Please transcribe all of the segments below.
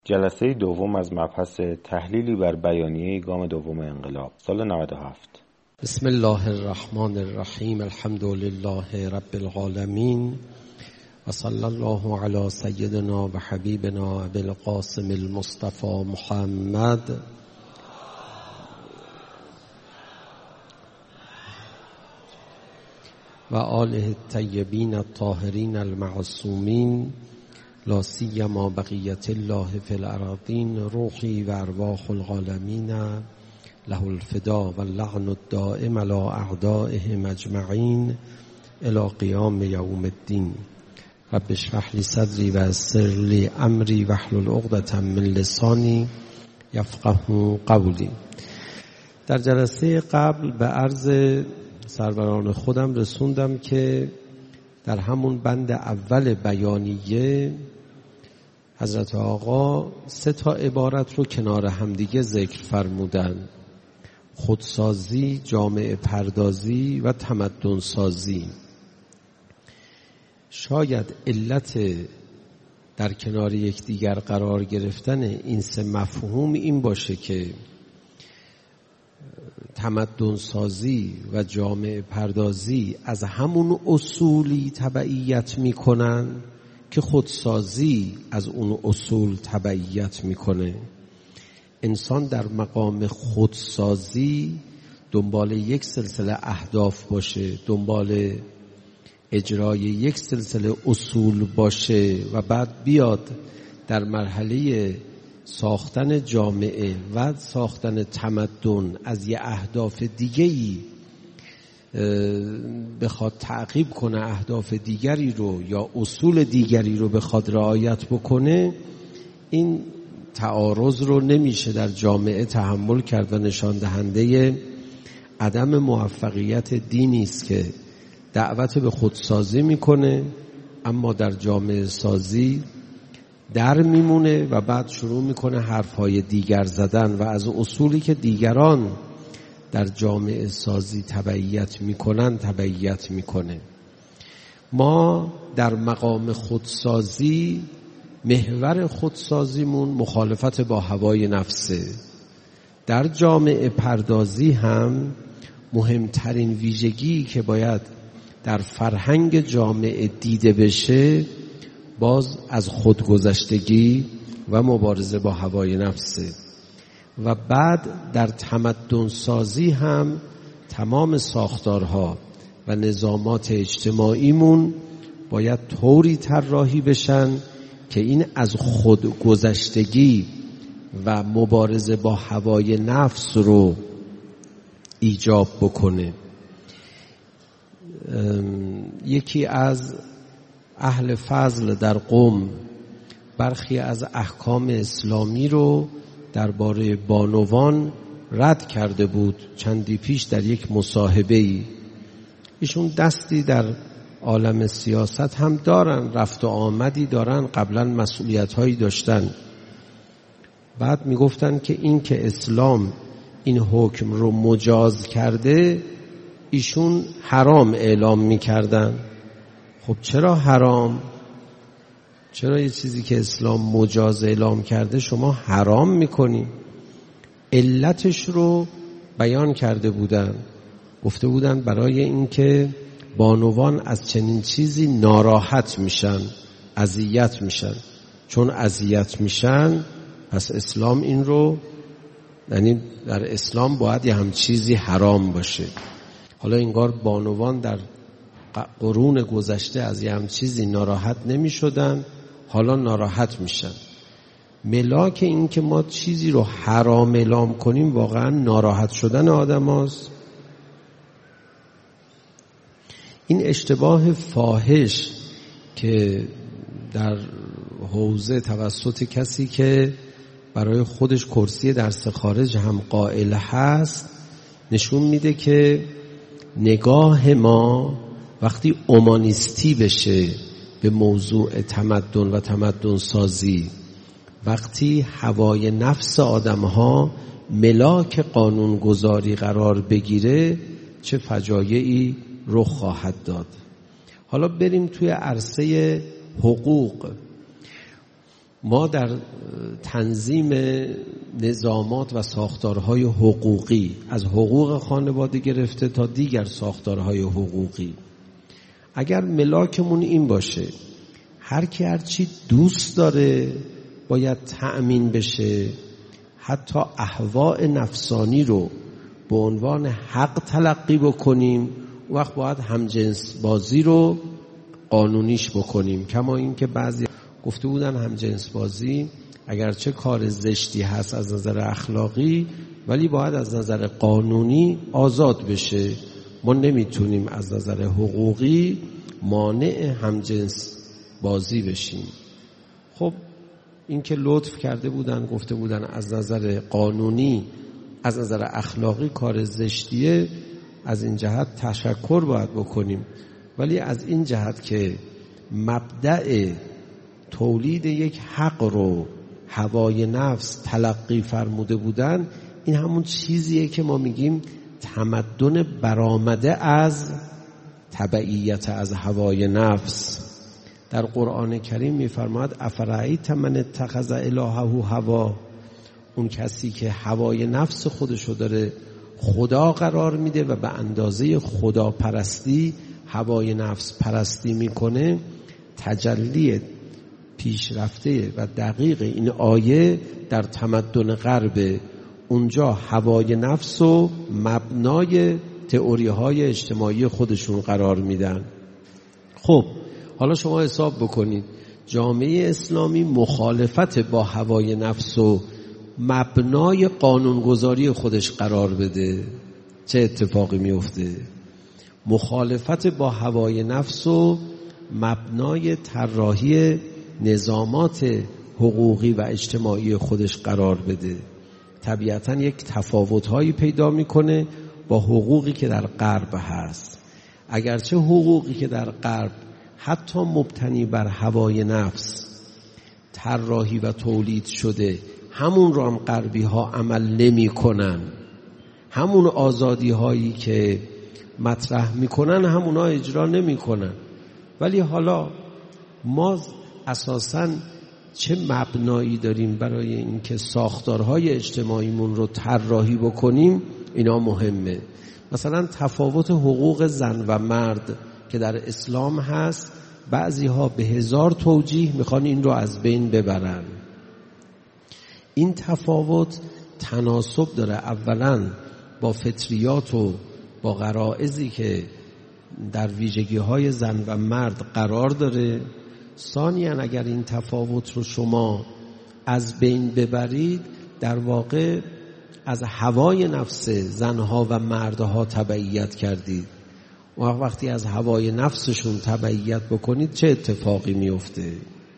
جلسه دوم از مبحث تحلیلی بر بیانیه گام دوم انقلاب سال 97. بسم الله الرحمن الرحیم. الحمد لله رب العالمین و صلی الله علی سیدنا و حبیبنا ابی القاسم المصطفى محمد و آله الطیبین الطاهرین المعصومین لا سیما بقیت الله فی الارضین روحی و ارواح العالمین له الفدا و اللعن الدائم على اعدائهم اجمعین الی قیام یوم الدین. رب اشرح لی صدری و یسر لی امری واحلل عقدة من لسانی یفقهوا قولی. در جلسه قبل به عرض سروران خودم رسوندم که در همون بند اول بیانیه حضرت آقا 3 عبارت رو کنار همدیگه ذکر فرمودن: خودسازی، جامعه پردازی و تمدن سازی. شاید علت در کنار یکدیگر قرار گرفتن این 3 مفهوم این باشه که تمدن سازی و جامعه پردازی از همون اصولی تبعیت میکنن که خودسازی از اون اصول تبعیت میکنه. انسان در مقام خودسازی دنبال یک سلسله اهداف باشه، دنبال اجرای یک سلسله اصول باشه و بعد بیاد در مرحله ساختن جامعه و ساختن تمدن از یه اهداف دیگه‌ای بخواد تعقیب کنه، اهداف دیگری رو یا اصول دیگری رو بخواد رعایت بکنه، این تعارض رو نمیشه در جامعه تحمل کرد و نشان دهنده عدم موفقیت دینی است که دعوت به خودسازی میکنه اما در جامعه سازی در میمونه و بعد شروع میکنه حرفهای دیگر زدن و از اصولی که دیگران در جامعه سازی تبعیت میکنن تبعیت میکنه. ما در مقام خودسازی محور خودسازیمون مخالفت با هوای نفسه. در جامعه پردازی هم مهمترین ویژگی که باید در فرهنگ جامعه دیده بشه باز از خودگذشتگی و مبارزه با هوای نفسه. و بعد در تمدن سازی هم تمام ساختارها و نظامات اجتماعیمون باید طوری طراحی بشن که این از خودگذشتگی و مبارزه با هوای نفس رو ایجاب بکنه. یکی از اهل فضل در قم برخی از احکام اسلامی رو درباره بانوان رد کرده بود چندی پیش در یک مصاحبه‌ای. ایشون دستی در عالم سیاست هم دارن، رفت و آمدی دارن، قبلا مسئولیت‌هایی داشتن. بعد میگفتن که این که اسلام این حکم رو مجاز کرده ایشون حرام اعلام میکردن. خب چرا حرام؟ چرا یه چیزی که اسلام مجاز اعلام کرده شما حرام میکنی؟ علتش رو بیان کرده بودن، گفته بودن برای اینکه بانوان از چنین چیزی ناراحت میشن، اذیت میشن. چون اذیت میشن پس اسلام این رو، یعنی در اسلام باید یه هم چیزی حرام باشه. حالا انگار بانوان در قرون گذشته از یه هم چیزی ناراحت نمی شدن، حالا ناراحت میشن. ملاک این که ما چیزی رو حرام اعلام کنیم واقعا ناراحت شدن آدم هاست. این اشتباه فاحش که در حوزه توسط کسی که برای خودش کرسی درس خارج هم قائل هست نشون میده که نگاه ما وقتی اومانیستی بشه به موضوع تمدن و تمدن سازی، وقتی هوای نفس آدمها ملاک قانونگذاری قرار بگیره، چه فجایعی رخ خواهد داد. حالا بریم توی عرصه حقوق. ما در تنظیم نظامات و ساختارهای حقوقی، از حقوق خانواده گرفته تا دیگر ساختارهای حقوقی، اگر ملاکمون این باشه هر کی هر چی دوست داره باید تأمین بشه، حتی اهواء نفسانی رو به عنوان حق تلقی بکنیم، وقت باید همجنس بازی رو قانونیش بکنیم. کما این که بعضی گفته بودن همجنس بازی اگرچه کار زشتی هست از نظر اخلاقی، ولی باید از نظر قانونی آزاد بشه. ما نمیتونیم از نظر حقوقی مانع همجنس بازی بشیم. خب این که لطف کرده بودن گفته بودن از نظر قانونی، از نظر اخلاقی کار زشتیه، از این جهت تشکر باید بکنیم، ولی از این جهت که مبدأ تولید یک حق رو هوای نفس تلقی فرموده بودن، این همون چیزیه که ما میگیم تمدن برآمده از تبعیت از هوای نفس. در قرآن کریم میفرماد افرأیت من اتخذ الهه هوا، اون کسی که هوای نفس خودشو داره خدا قرار میده و به اندازه خدا پرستی هوای نفس پرستی میکنه. تجلی پیشرفته و دقیق این آیه در تمدن غرب، اونجا هوای نفس و مبنای تئوری های اجتماعی خودشون قرار میدن. خب حالا شما حساب بکنید جامعه اسلامی مخالفت با هوای نفس و مبنای قانونگذاری خودش قرار بده، چه اتفاقی میفته؟ مخالفت با هوای نفس و مبنای طراحی نظامات حقوقی و اجتماعی خودش قرار بده، طبیعتاً یک تفاوت‌هایی پیدا میکنه با حقوقی که در غرب هست. اگرچه حقوقی که در غرب حتی مبتنی بر هوای نفس طراحی و تولید شده، همون رو هم غربی ها عمل نمی کنن، همون آزادی هایی که مطرح می کنن همونا اجرا نمی کنن. ولی حالا ما اساساً چه مبنایی داریم برای اینکه ساختارهای اجتماعیمون رو طراحی بکنیم؟ اینا مهمه. مثلا تفاوت حقوق زن و مرد که در اسلام هست، بعضی ها به 1000 توجیه میخوان این رو از بین ببرن. این تفاوت تناسب داره اولا با فطریات و با غرائزی که در ویژگی های زن و مرد قرار داره. ثانیاً اگر این تفاوت رو شما از بین ببرید، در واقع از هوای نفس زنها و مردها تبعیت کردید. وقتی از هوای نفسشون تبعیت بکنید چه اتفاقی میفته؟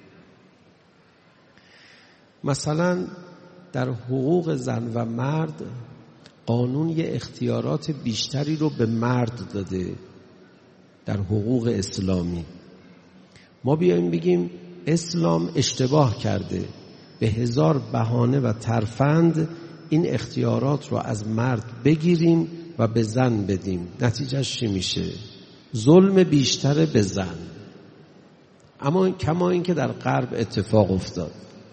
مثلا در حقوق زن و مرد قانون یه اختیارات بیشتری رو به مرد داده. در حقوق اسلامی ما بیایم بگیم اسلام اشتباه کرده، به 1000 بهانه و ترفند این اختیارات رو از مرد بگیریم و به زن بدیم، نتیجهش چی میشه؟ ظلم بیشتر به زن. اما کما این که در غرب اتفاق افتاد.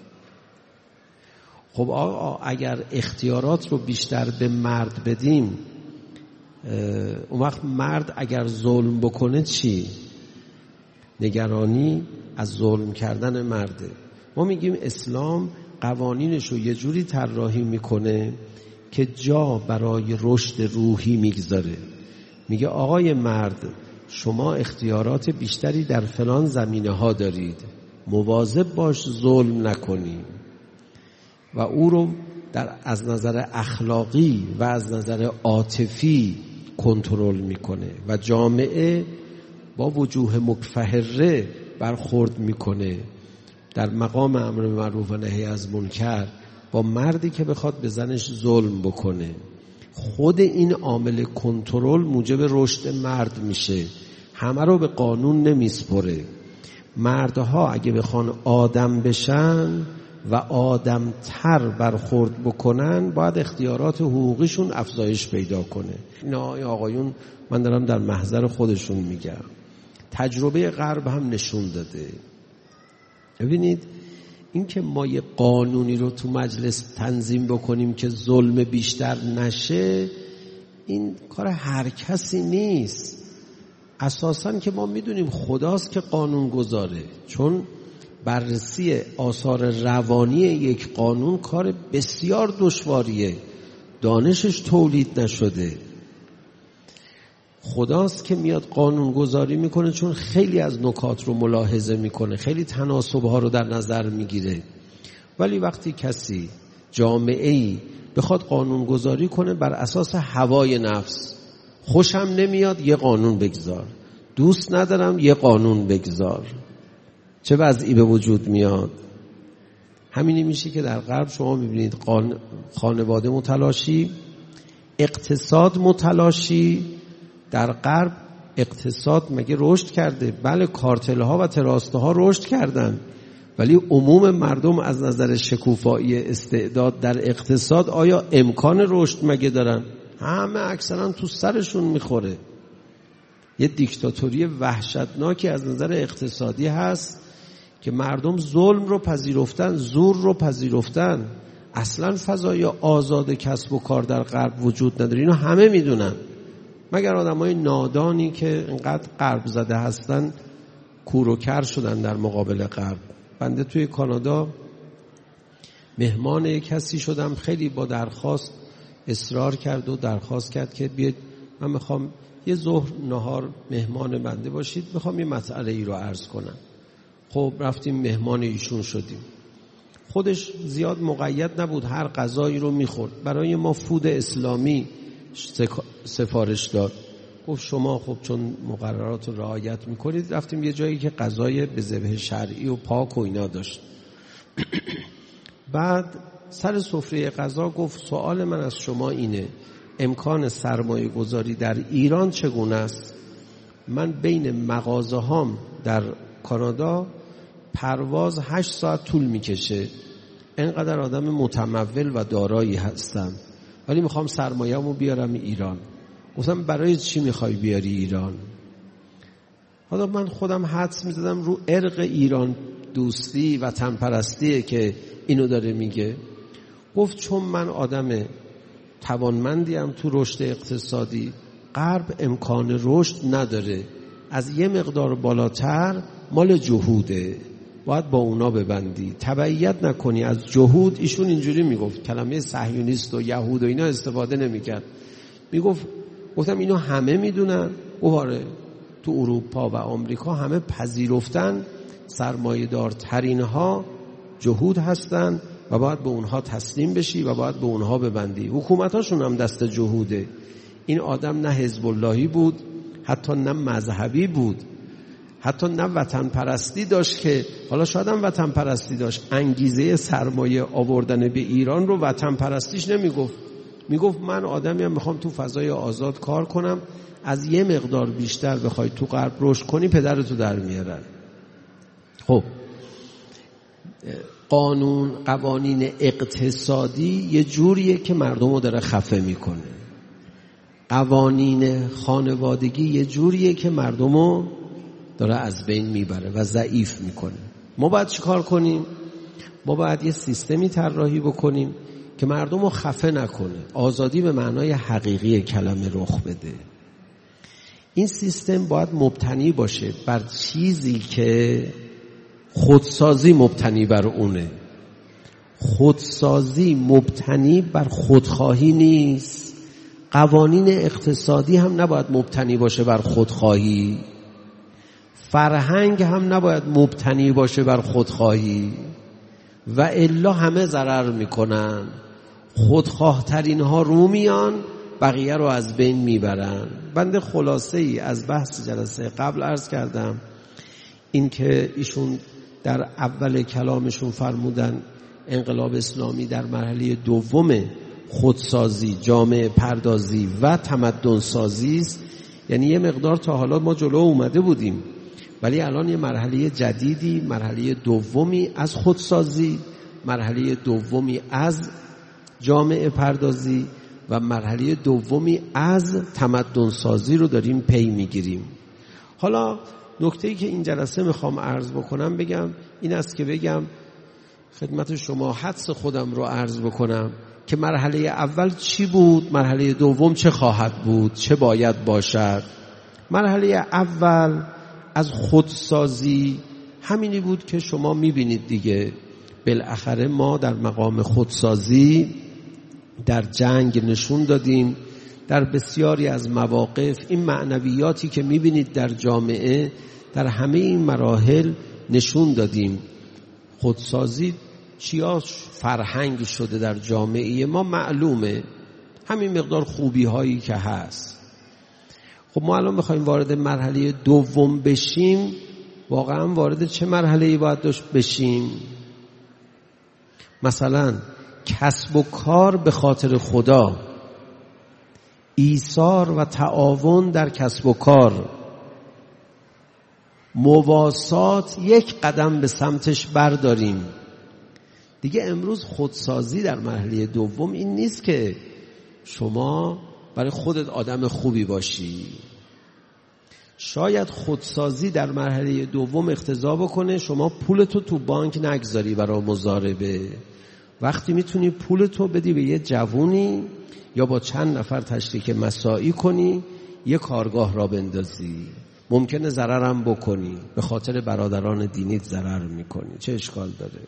خب آقا اگر اختیارات رو بیشتر به مرد بدیم، اون وقت مرد اگر ظلم بکنه چی؟ نگرانی از ظلم کردن مرده. ما میگیم اسلام قوانینش رو یه جوری طراحی میکنه که جا برای رشد روحی میگذاره. میگه آقای مرد شما اختیارات بیشتری در فلان زمینه ها دارید، مواظب باش ظلم نکنی، و او رو از نظر اخلاقی و از نظر عاطفی کنترل میکنه و جامعه با وجوه مکفهره برخورد میکنه در مقام امر معروف و نهی از منکر با مردی که بخواد به زنش ظلم بکنه. خود این عامل کنترل موجب رشد مرد میشه، همه رو به قانون نمیسپره. مردها اگه بخوان آدم بشن و آدم تر برخورد بکنن، باید اختیارات حقوقیشون افزایش پیدا کنه. این آقایون من دارم در محضر خودشون میگم، تجربه غرب هم نشون داده. ببینید اینکه ما یه قانونی رو تو مجلس تنظیم بکنیم که ظلم بیشتر نشه، این کار هر کسی نیست. اساساً که ما میدونیم خداست که قانون گذاره، چون بررسی آثار روانی یک قانون کار بسیار دشواریه، دانشش تولید نشده. خداست که میاد قانون گذاری میکنه، چون خیلی از نکات رو ملاحظه میکنه، خیلی تناسبها رو در نظر میگیره. ولی وقتی کسی جامعه‌ای بخواد قانون گذاری کنه بر اساس هوای نفس، خوشم نمیاد یه قانون بگذار، دوست ندارم یه قانون بگذار، چه وضعی به وجود میاد؟ همینی میشه که در غرب شما میبینید خانواده متلاشی، اقتصاد متلاشی. در غرب اقتصاد مگه رشد کرده؟ بله، کارتل‌ها و تراست‌ها رشد کردن، ولی عموم مردم از نظر شکوفایی استعداد در اقتصاد آیا امکان رشد مگه دارن؟ همه اکثرا تو سرشون میخوره. یه دیکتاتوری وحشتناکی از نظر اقتصادی هست که مردم ظلم رو پذیرفتن، زور رو پذیرفتن. اصلا فضای آزاد کسب و کار در غرب وجود نداره، اینو همه میدونن، مگر آدمای نادانی که انقدر غرب زده هستن کور و کر شدن در مقابل غرب. بنده توی کانادا مهمان کسی شدم، خیلی با درخواست اصرار کرد و درخواست کرد که بیاید من میخوام یه ظهر نهار مهمان بنده باشید، میخوام یه مسئله ای رو عرض کنم. خب رفتیم مهمان ایشون شدیم. خودش زیاد مقید نبود، هر غذایی رو میخورد. برای ما فود اسلامی سفارش داد. گفت شما خب چون مقررات رو رعایت میکنید. رفتیم یه جایی که غذای به ذبح شرعی و پاک و اینا داشت. بعد سر سفره غذا گفت سوال من از شما اینه، امکان سرمایه گذاری در ایران چگونه است؟ من بین مغازه هام در کانادا پرواز 8 ساعت طول میکشه، اینقدر آدم متمول و دارایی هستم، ولی میخوام سرمایه‌مو بیارم ایران. گفتم برای چی میخوای بیاری ایران؟ حالا من خودم حدس میزدم رو ارق ایران دوستی و وطن پرستیه که اینو داره میگه. گفت چون من آدم توانمندیم تو رشد اقتصادی، غرب امکان رشد نداره، از یه مقدار بالاتر مال جهوده، باید با اونا ببندی، تبعیت نکنی از جهود. ایشون اینجوری میگفت، کلمه صهیونیست و یهود و اینا استفاده نمیکرد. گفتم اینو همه میدونن؟ آره، تو اروپا و آمریکا همه پذیرفتن سرمایه دارترین ها جهود هستن و باید به اونها تسلیم بشی و باید به اونها ببندی. حکومتاشون هم دست جهوده. این آدم نه حزب اللهی بود، حتی نه مذهبی بود، حتی نه وطن پرستی داشت، که حالا شاید هم وطن پرستی داشت، انگیزه سرمایه آوردن به ایران رو وطن پرستیش نمیگفت. میگفت من آدمی هم میخوام تو فضای آزاد کار کنم، از یه مقدار بیشتر بخوای تو غرب رشد کنی پدرتو در میارن. خب قوانین اقتصادی یه جوریه که مردمو داره خفه میکنه، قوانین خانوادگی یه جوریه که مردمو داره از بین میبره و ضعیف میکنه. ما باید چیکار کنیم؟ ما باید یه سیستمی طراحی بکنیم که مردمو خفه نکنه، آزادی به معنای حقیقی کلمه رخ بده. این سیستم باید مبتنی باشه بر چیزی که خودسازی مبتنی بر اونه. خودسازی مبتنی بر خودخواهی نیست. قوانین اقتصادی هم نباید مبتنی باشه بر خودخواهی. فرهنگ هم نباید مبتنی باشه بر خودخواهی، و الا همه ضرر میکنن. خودخواه ترین ها رو میان، بقیه رو از بین میبرن. بنده خلاصه ای از بحث جلسه قبل عرض کردم، این که ایشون در اول کلامشون فرمودن انقلاب اسلامی در مرحله دوم خودسازی، جامعه پردازی و تمدن سازی است. یعنی یه مقدار تا حالا ما جلو اومده بودیم، ولی الان یه مرحله جدیدی، مرحله دومی از خودسازی، مرحله دومی از جامعه پردازی و مرحله دومی از تمدن سازی رو داریم پی میگیریم. حالا نکته‌ای که این جلسه میخوام عرض بکنم بگم این است که بگم خدمت شما حدس خودم رو عرض بکنم که مرحله اول چی بود، مرحله دوم چه خواهد بود، چه باید باشد. مرحله اول از خودسازی همینی بود که شما میبینید دیگه. بالاخره ما در مقام خودسازی در جنگ نشون دادیم، در بسیاری از مواقف این معنویاتی که میبینید در جامعه در همه این مراحل نشون دادیم. خودسازی چیاش فرهنگ شده در جامعه ما معلومه، همین مقدار خوبی هایی که هست. خب ما الان بخوایم وارد مرحله دوم بشیم، واقعا وارد چه مرحله‌ای باید بشیم؟ مثلا کسب و کار به خاطر خدا، ایثار و تعاون در کسب و کار، مواسات، یک قدم به سمتش برداریم دیگه. امروز خودسازی در مرحله دوم این نیست که شما برای خودت آدم خوبی باشی. شاید خودسازی در مرحله دوم اقتضا بکنه شما پولتو تو بانک نگذاری برای مضاربه، وقتی میتونی پولتو بدی به یه جوونی یا با چند نفر تشریک مساعی کنی، یه کارگاه را بندازی، ممکنه ضررم بکنی، به خاطر برادران دینیت ضرر میکنی، چه اشکال داره؟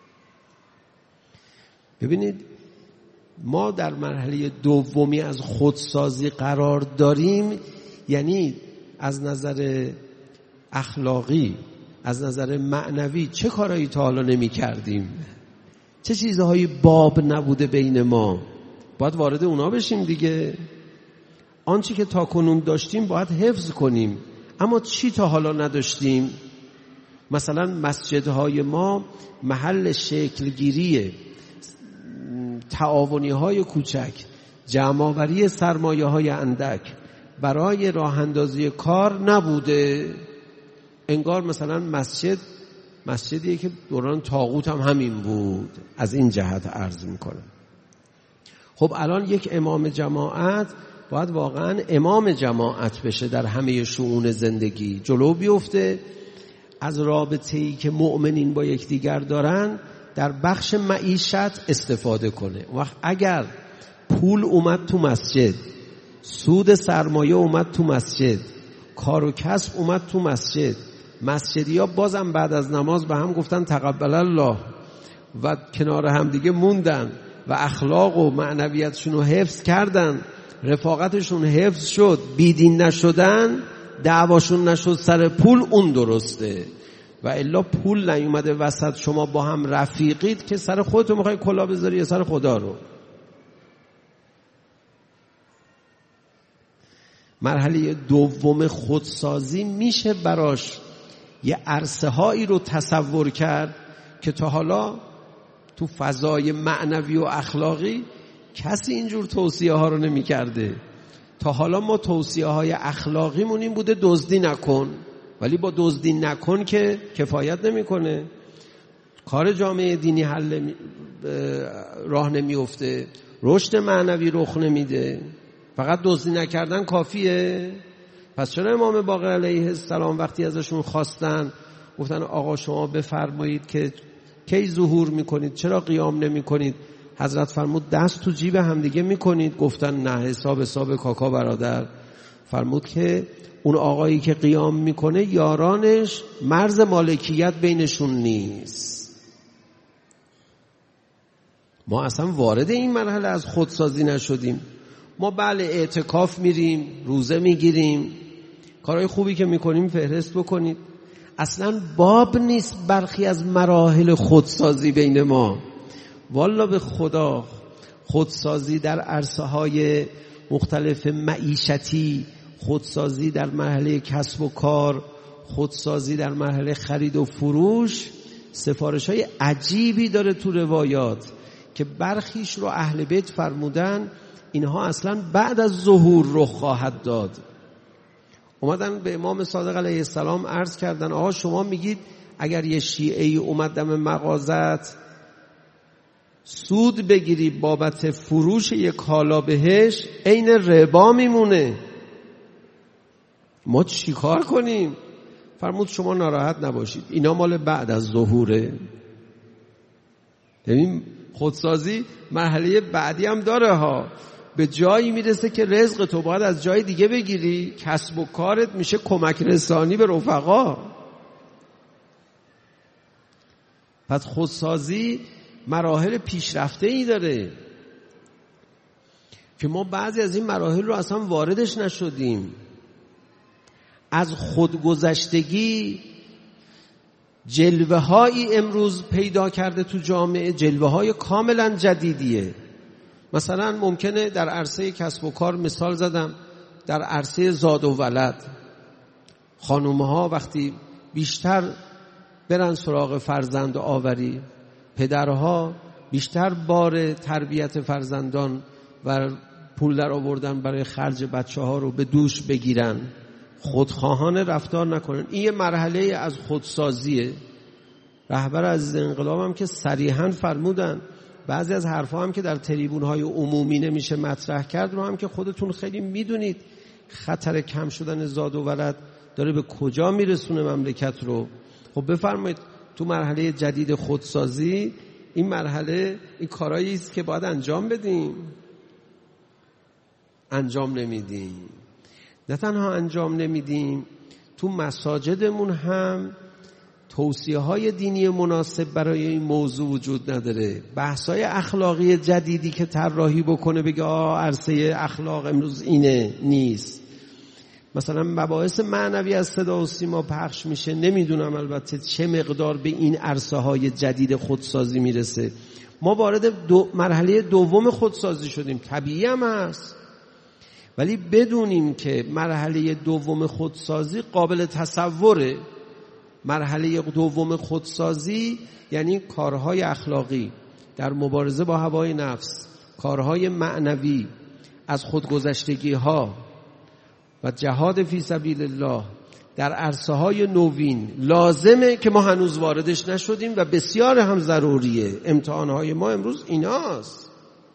ببینید ما در مرحله دومی از خودسازی قرار داریم، یعنی از نظر اخلاقی، از نظر معنوی چه کارایی تا حالا نمی کردیم، چه چیزهایی باب نبوده بین ما، باید وارد اونا بشیم دیگه. آنچه که تا کنون داشتیم باید حفظ کنیم، اما چی تا حالا نداشتیم؟ مثلا مسجدهای ما محل شکلگیری تعاونی های کوچک، جمع‌آوری سرمایه های اندک برای راه اندازی کار نبوده. انگار مثلا مسجدیه که دوران طاغوت هم همین بود. از این جهت عرض میکنم. خب الان یک امام جماعت باید واقعا امام جماعت بشه در همه شؤون زندگی، جلو بیفته از رابطه‌ای که مؤمنین با یکدیگر دارن در بخش معیشت استفاده کنه. وقت اگر پول اومد تو مسجد، سود سرمایه اومد تو مسجد، کار و کسب اومد تو مسجد، مسجدیا بازم بعد از نماز به هم گفتن تقبل الله و کنار هم دیگه موندن و اخلاق و معنویتشون رو حفظ کردن، رفاقتشون حفظ شد، بیدین نشدن، دعواشون نشد سر پول، اون درسته. و الا پول نیومده وسط، شما با هم رفیقید که سر خودتو میخوای کلا بذاری یا سر خدا رو. مرحله دوم خودسازی میشه براش یه عرصه هایی رو تصور کرد که تا حالا تو فضای معنوی و اخلاقی کسی اینجور توصیه ها رو نمی کرده. تا حالا ما توصیه های اخلاقیمون این بوده دزدی نکن، ولی با دزدی نکن که کفایت نمیکنه، کار جامعه دینی راه نمیفته، رشد معنوی رخ نمیده، فقط دزدی نکردن کافیه. پس چرا امام باقر علیه السلام وقتی ازشون خواستن گفتن آقا شما بفرمایید که کی ظهور میکنید، چرا قیام نمیکنید؟ حضرت فرمود دست تو جیب همدیگه میکنید. گفتن نه، حساب کاکا برادر. فرمود که اون آقایی که قیام میکنه یارانش مرز مالکیت بینشون نیست. ما اصلا وارد این مرحله از خودسازی نشدیم. ما بله اعتکاف میریم، روزه میگیریم، کارهای خوبی که میکنیم فهرست بکنید، اصلا باب نیست برخی از مراحل خودسازی بین ما. والا به خدا خودسازی در عرصه های مختلف معیشتی، خودسازی در مرحله کسب و کار، خودسازی در مرحله خرید و فروش، سفارش های عجیبی داره تو روایات که برخیش رو اهل بیت فرمودن اینها اصلا بعد از ظهور رخ خواهد داد. اومدن به امام صادق علیه السلام عرض کردن آقا شما میگید اگر یه شیعه‌ای اومد دم مغازت سود بگیری بابت فروش یک کالا بهش، عین ربا میمونه، ما چی کار کنیم؟ فرمود شما ناراحت نباشید، اینا مال بعد از ظهوره. ببین خودسازی مرحله بعدی هم داره ها. به جایی میرسه که رزق تو باید از جای دیگه بگیری، کسب و کارت میشه کمک رسانی به رفقا. پس خودسازی مراحل پیشرفته ای داره که ما بعضی از این مراحل رو اصلا واردش نشدیم. از خودگذشتگی جلوه هایی امروز پیدا کرده تو جامعه، جلوه های کاملا جدیدیه. مثلا ممکنه در عرصه کسب و کار مثال زدم، در عرصه زاد و ولد خانومها وقتی بیشتر برن سراغ فرزند آوری، پدرها بیشتر بار تربیت فرزندان و پول در آوردن برای خرج بچه ها رو به دوش بگیرن، خودخواهانه رفتار نکنن. این یه مرحله از خودسازیه. رهبر عزیز انقلاب هم که صریحاً فرمودن بعضی از حرفا هم که در تریبون‌های عمومی نمیشه مطرح کرد رو هم که خودتون خیلی میدونید خطر کم شدن زاد و ولد داره به کجا میرسونه مملکت رو. خب بفرمایید تو مرحله جدید خودسازی این مرحله این کارایی است که باید انجام بدیم، انجام نمیدیم. نه تنها انجام نمیدیم، تو مساجدمون هم توصیه های دینی مناسب برای این موضوع وجود نداره. بحثای اخلاقی جدیدی که طراحی بکنه بگه عرصه اخلاق امروز اینه نیست. مثلا مباحث معنوی از صدا و سیما پخش میشه، نمیدونم البته چه مقدار به این عرصه های جدید خودسازی میرسه. ما وارد مرحله دوم خودسازی شدیم، طبیعی هم هست، ولی بدونیم که مرحله دوم خودسازی قابل تصوره. مرحله دوم خودسازی یعنی کارهای اخلاقی در مبارزه با هوای نفس، کارهای معنوی از خودگذشتگی ها و جهاد فی سبیل الله در عرصه های نوین لازمه که ما هنوز واردش نشدیم و بسیار هم ضروریه. امتحانهای ما امروز ایناست.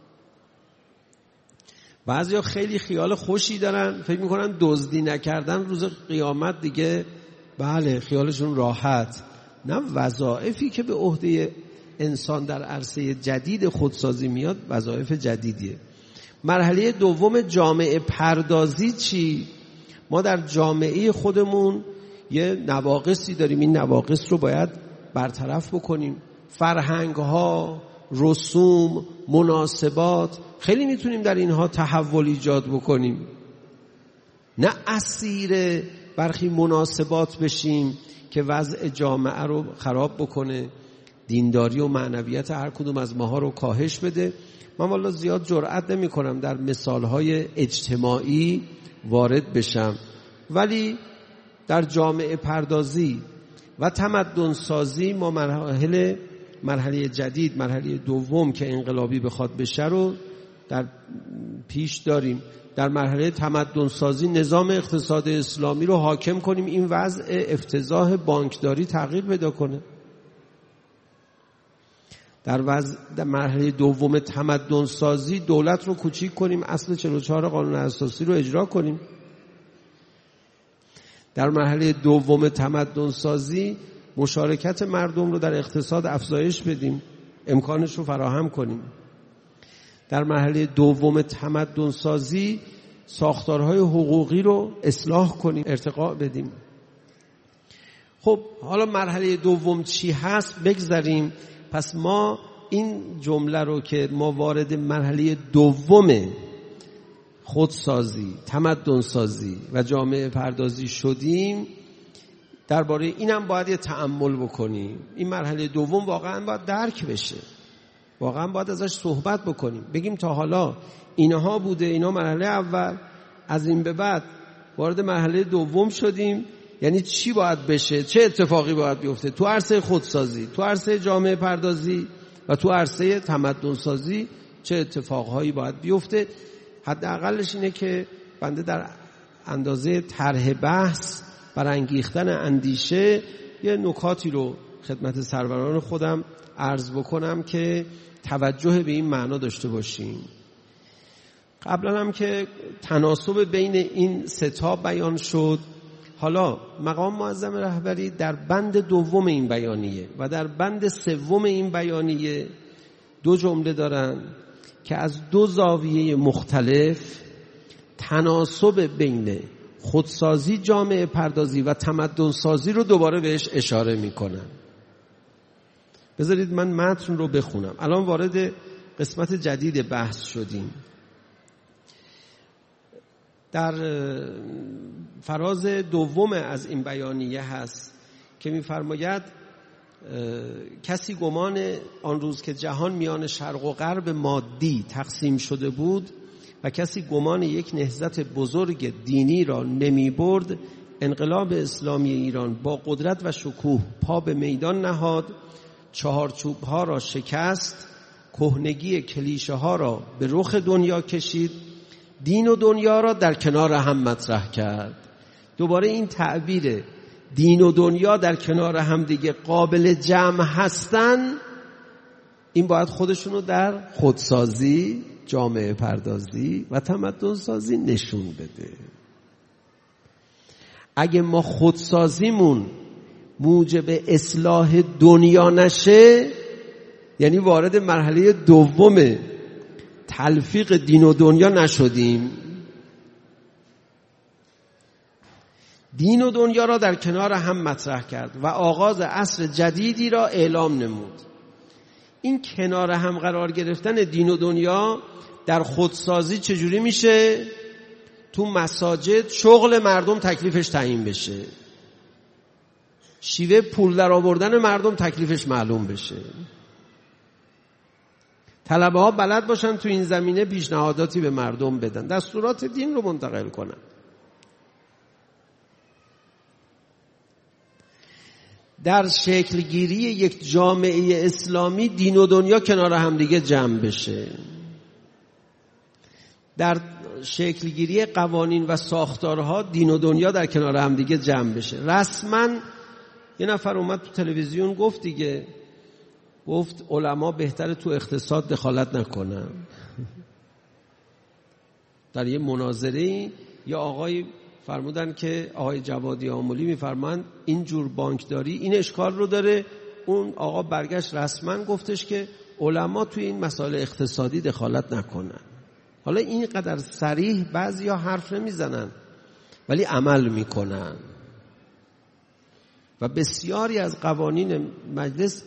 بعضیا خیلی خیال خوشی دارن، فکر میکنن دزدی نکردن روز قیامت دیگه بله خیالشون راحت. نه، وظایفی که به عهده انسان در عرصه جدید خودسازی میاد وظایف جدیدیه. مرحله دوم جامعه پردازی چی؟ ما در جامعه خودمون یه نواقصی داریم، این نواقص رو باید برطرف بکنیم. فرهنگ ها، رسوم، مناسبات، خیلی میتونیم در اینها تحول ایجاد بکنیم. نه اسیر برخی مناسبات بشیم که وضع جامعه رو خراب بکنه، دینداری و معنویت هر کدوم از ماها رو کاهش بده. من والا زیاد جرئت نمی کنم در مثالهای اجتماعی وارد بشم، ولی در جامعه پردازی و تمدن سازی ما مرحله جدید، مرحله دوم که انقلابی بخواد بشه رو در پیش داریم. در مرحله تمدن سازی نظام اقتصاد اسلامی رو حاکم کنیم، این وضع افتضاح بانکداری تغییر پیدا کنه. در مرحله دوم تمدن سازی دولت رو کوچیک کنیم، اصل 44 قانون اساسی رو اجرا کنیم. در مرحله دوم تمدن سازی مشارکت مردم رو در اقتصاد افزایش بدیم، امکانش رو فراهم کنیم. در مرحله دوم تمدن سازی ساختارهای حقوقی رو اصلاح کنیم، ارتقا بدیم. خب حالا مرحله دوم چی هست بگذاریم. پس ما این جمله رو که ما وارد مرحله دوم خودسازی، تمدن سازی و جامعه پردازی شدیم، درباره اینم باید یه تأمل بکنیم. این مرحله دوم واقعا باید درک بشه، واقعا باید ازش صحبت بکنیم، بگیم تا حالا اینها بوده، اینا مرحله اول، از این به بعد وارد مرحله دوم شدیم، یعنی چی باید بشه، چه اتفاقی باید بیفته تو عرصه خودسازی، تو عرصه جامعه پردازی و تو عرصه تمدن سازی، چه اتفاقهایی باید بیفته. حداقلش اینه که بنده در اندازه طرح بحث برانگیختن اندیشه یه نکاتی رو خدمت سروران خودم عرض بکنم که توجه به این معنا داشته باشیم. قبلا هم که تناسب بین این سه تا بیان شد، حالا مقام معظم رهبری در بند دوم این بیانیه و در بند سوم این بیانیه دو جمله دارن که از دو زاویه مختلف تناسب بین خودسازی، جامعه پردازی و تمدن سازی رو دوباره بهش اشاره میکنن. بذارید من متن رو بخونم. الان وارد قسمت جدید بحث شدیم. در فراز دوم از این بیانیه هست که می‌فرماید کسی گمان آن روز که جهان میان شرق و غرب مادی تقسیم شده بود و کسی گمان یک نهضت بزرگ دینی را نمی برد، انقلاب اسلامی ایران با قدرت و شکوه پا به میدان نهاد، چهارچوب ها را شکست، کهنگی کلیشه ها را به رخ دنیا کشید، دین و دنیا را در کنار هم مطرح کرد. دوباره این تعبیر دین و دنیا در کنار هم دیگه قابل جمع هستن، این باید خودشونو در خودسازی، جامعه پردازی و تمدن سازی نشون بده. اگه ما خودسازیمون موجب اصلاح دنیا نشه، یعنی وارد مرحله دوم تلفیق دین و دنیا نشدیم. دین و دنیا را در کنار هم مطرح کرد و آغاز عصر جدیدی را اعلام نمود. این کنار هم قرار گرفتن دین و دنیا در خودسازی چجوری میشه؟ تو مساجد شغل مردم تکلیفش تعیین بشه، شیوه پول در آوردن مردم تکلیفش معلوم بشه، طلبه ها بلد باشن تو این زمینه پیشنهاداتی به مردم بدن، دستورات دین رو منتقل کنن. در شکل گیری یک جامعه اسلامی دین و دنیا کنار همدیگه جمع بشه. در شکل گیری قوانین و ساختارها دین و دنیا در کنار همدیگه جمع بشه. رسما یه نفر اومد تو تلویزیون گفت دیگه، گفت علما بهتره تو اقتصاد دخالت نکنن. در یه مناظره یا آقای فرمودن که آقای جوادی آملی میفرمایند اینجور بانکداری این اشکال رو داره. اون آقا برگشت رسما گفتش که علما توی این مسائل اقتصادی دخالت نکنن. حالا اینقدر صریح بعضیا حرف نمیزنن ولی عمل میکنن و بسیاری از قوانین مجلس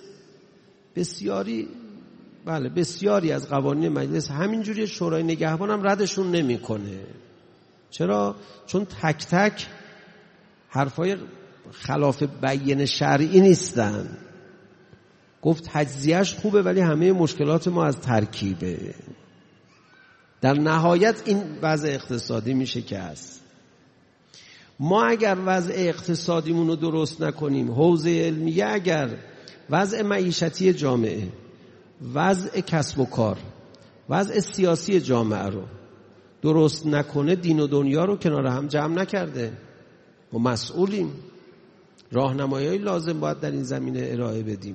بسیاری از قوانین مجلس همینجوری شورای نگهبان هم ردشون نمیکنه. چرا؟ چون تک تک حرفای خلاف بیان شرعی نیستن. گفت تجزیهش خوبه ولی همه مشکلات ما از ترکیبه. در نهایت این وضع اقتصادی میشه که هست. ما اگر وضع اقتصادیمون رو درست نکنیم، حوزه علمیه اگر وضع معیشتی جامعه، وضع کسب و کار، وضع سیاسی جامعه رو درست نکنه، دین و دنیا رو کنار هم جمع نکرده. ما مسئولیم، راهنمایی‌های لازم باید در این زمینه ارائه بدیم.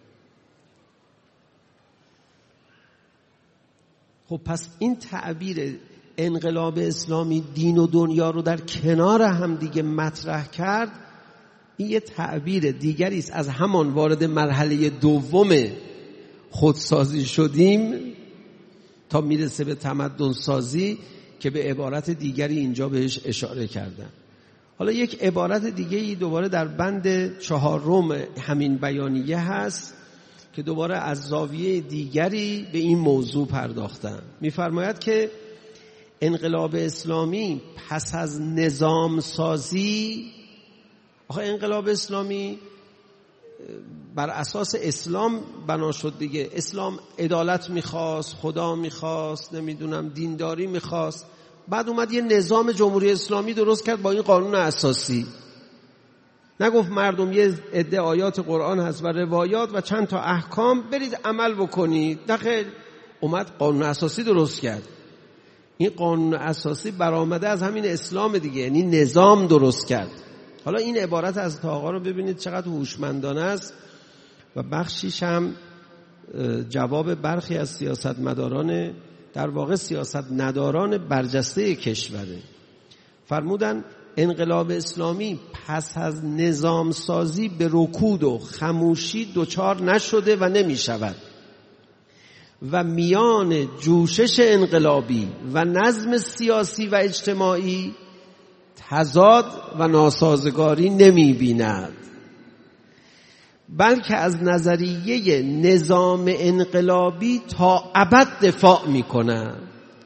خب پس این تعبیر انقلاب اسلامی دین و دنیا رو در کنار هم دیگه مطرح کرد، این یه تعبیر دیگری است از همان وارد مرحله دوم خودسازی شدیم تا میرسه به تمدن سازی که به عبارت دیگری اینجا بهش اشاره کردن. حالا یک عبارت دیگری دوباره در بند 4 همین بیانیه هست که دوباره از زاویه دیگری به این موضوع پرداختن. میفرماید که انقلاب اسلامی پس از نظام سازی، آخه انقلاب اسلامی بر اساس اسلام بنا شد دیگه. اسلام عدالت میخواست، خدا میخواست، نمیدونم دینداری میخواست، بعد اومد یه نظام جمهوری اسلامی درست کرد با این قانون اساسی. نگفت مردم یه عده آیات قرآن هست و روایات و چند تا احکام برید عمل بکنید، نه خیر، اومد قانون اساسی درست کرد. این قانون اساسی برآمده از همین اسلام دیگه، یعنی نظام درست کرد. حالا این عبارت از آقا رو ببینید چقدر هوشمندانه است و بخشیش هم جواب برخی از سیاستمداران، در واقع سیاست نداران برجسته کشوره. فرمودن انقلاب اسلامی پس از نظام سازی به رکود و خموشی دچار نشده و نمی شود. و میان جوشش انقلابی و نظم سیاسی و اجتماعی تضاد و ناسازگاری نمی بیند، بلکه از نظریه نظام انقلابی تا ابد دفاع می کند.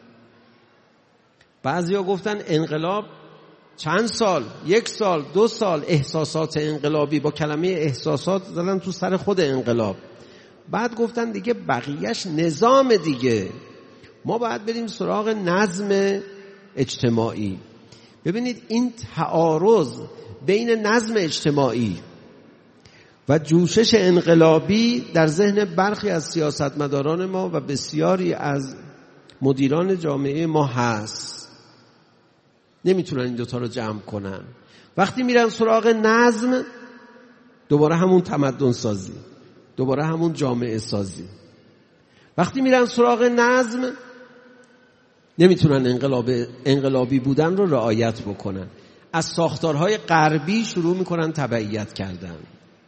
بعضیا گفتن انقلاب چند سال، 1 سال 2 سال، احساسات انقلابی، با کلمه احساسات زدن تو سر خود انقلاب. بعد گفتن دیگه بقیهش نظام دیگه، ما باید بریم سراغ نظم اجتماعی. ببینید این تعارض بین نظم اجتماعی و جوشش انقلابی در ذهن برخی از سیاستمداران ما و بسیاری از مدیران جامعه ما هست. نمیتونن این دوتا رو جمع کنن. وقتی میرن سراغ نظم، دوباره همون تمدن سازی، دوباره همون جامعه سازی. وقتی میرن سراغ نظم، نمیتونن انقلابی بودن رو رعایت بکنن. از ساختارهای غربی شروع میکنن تبعیت کردن.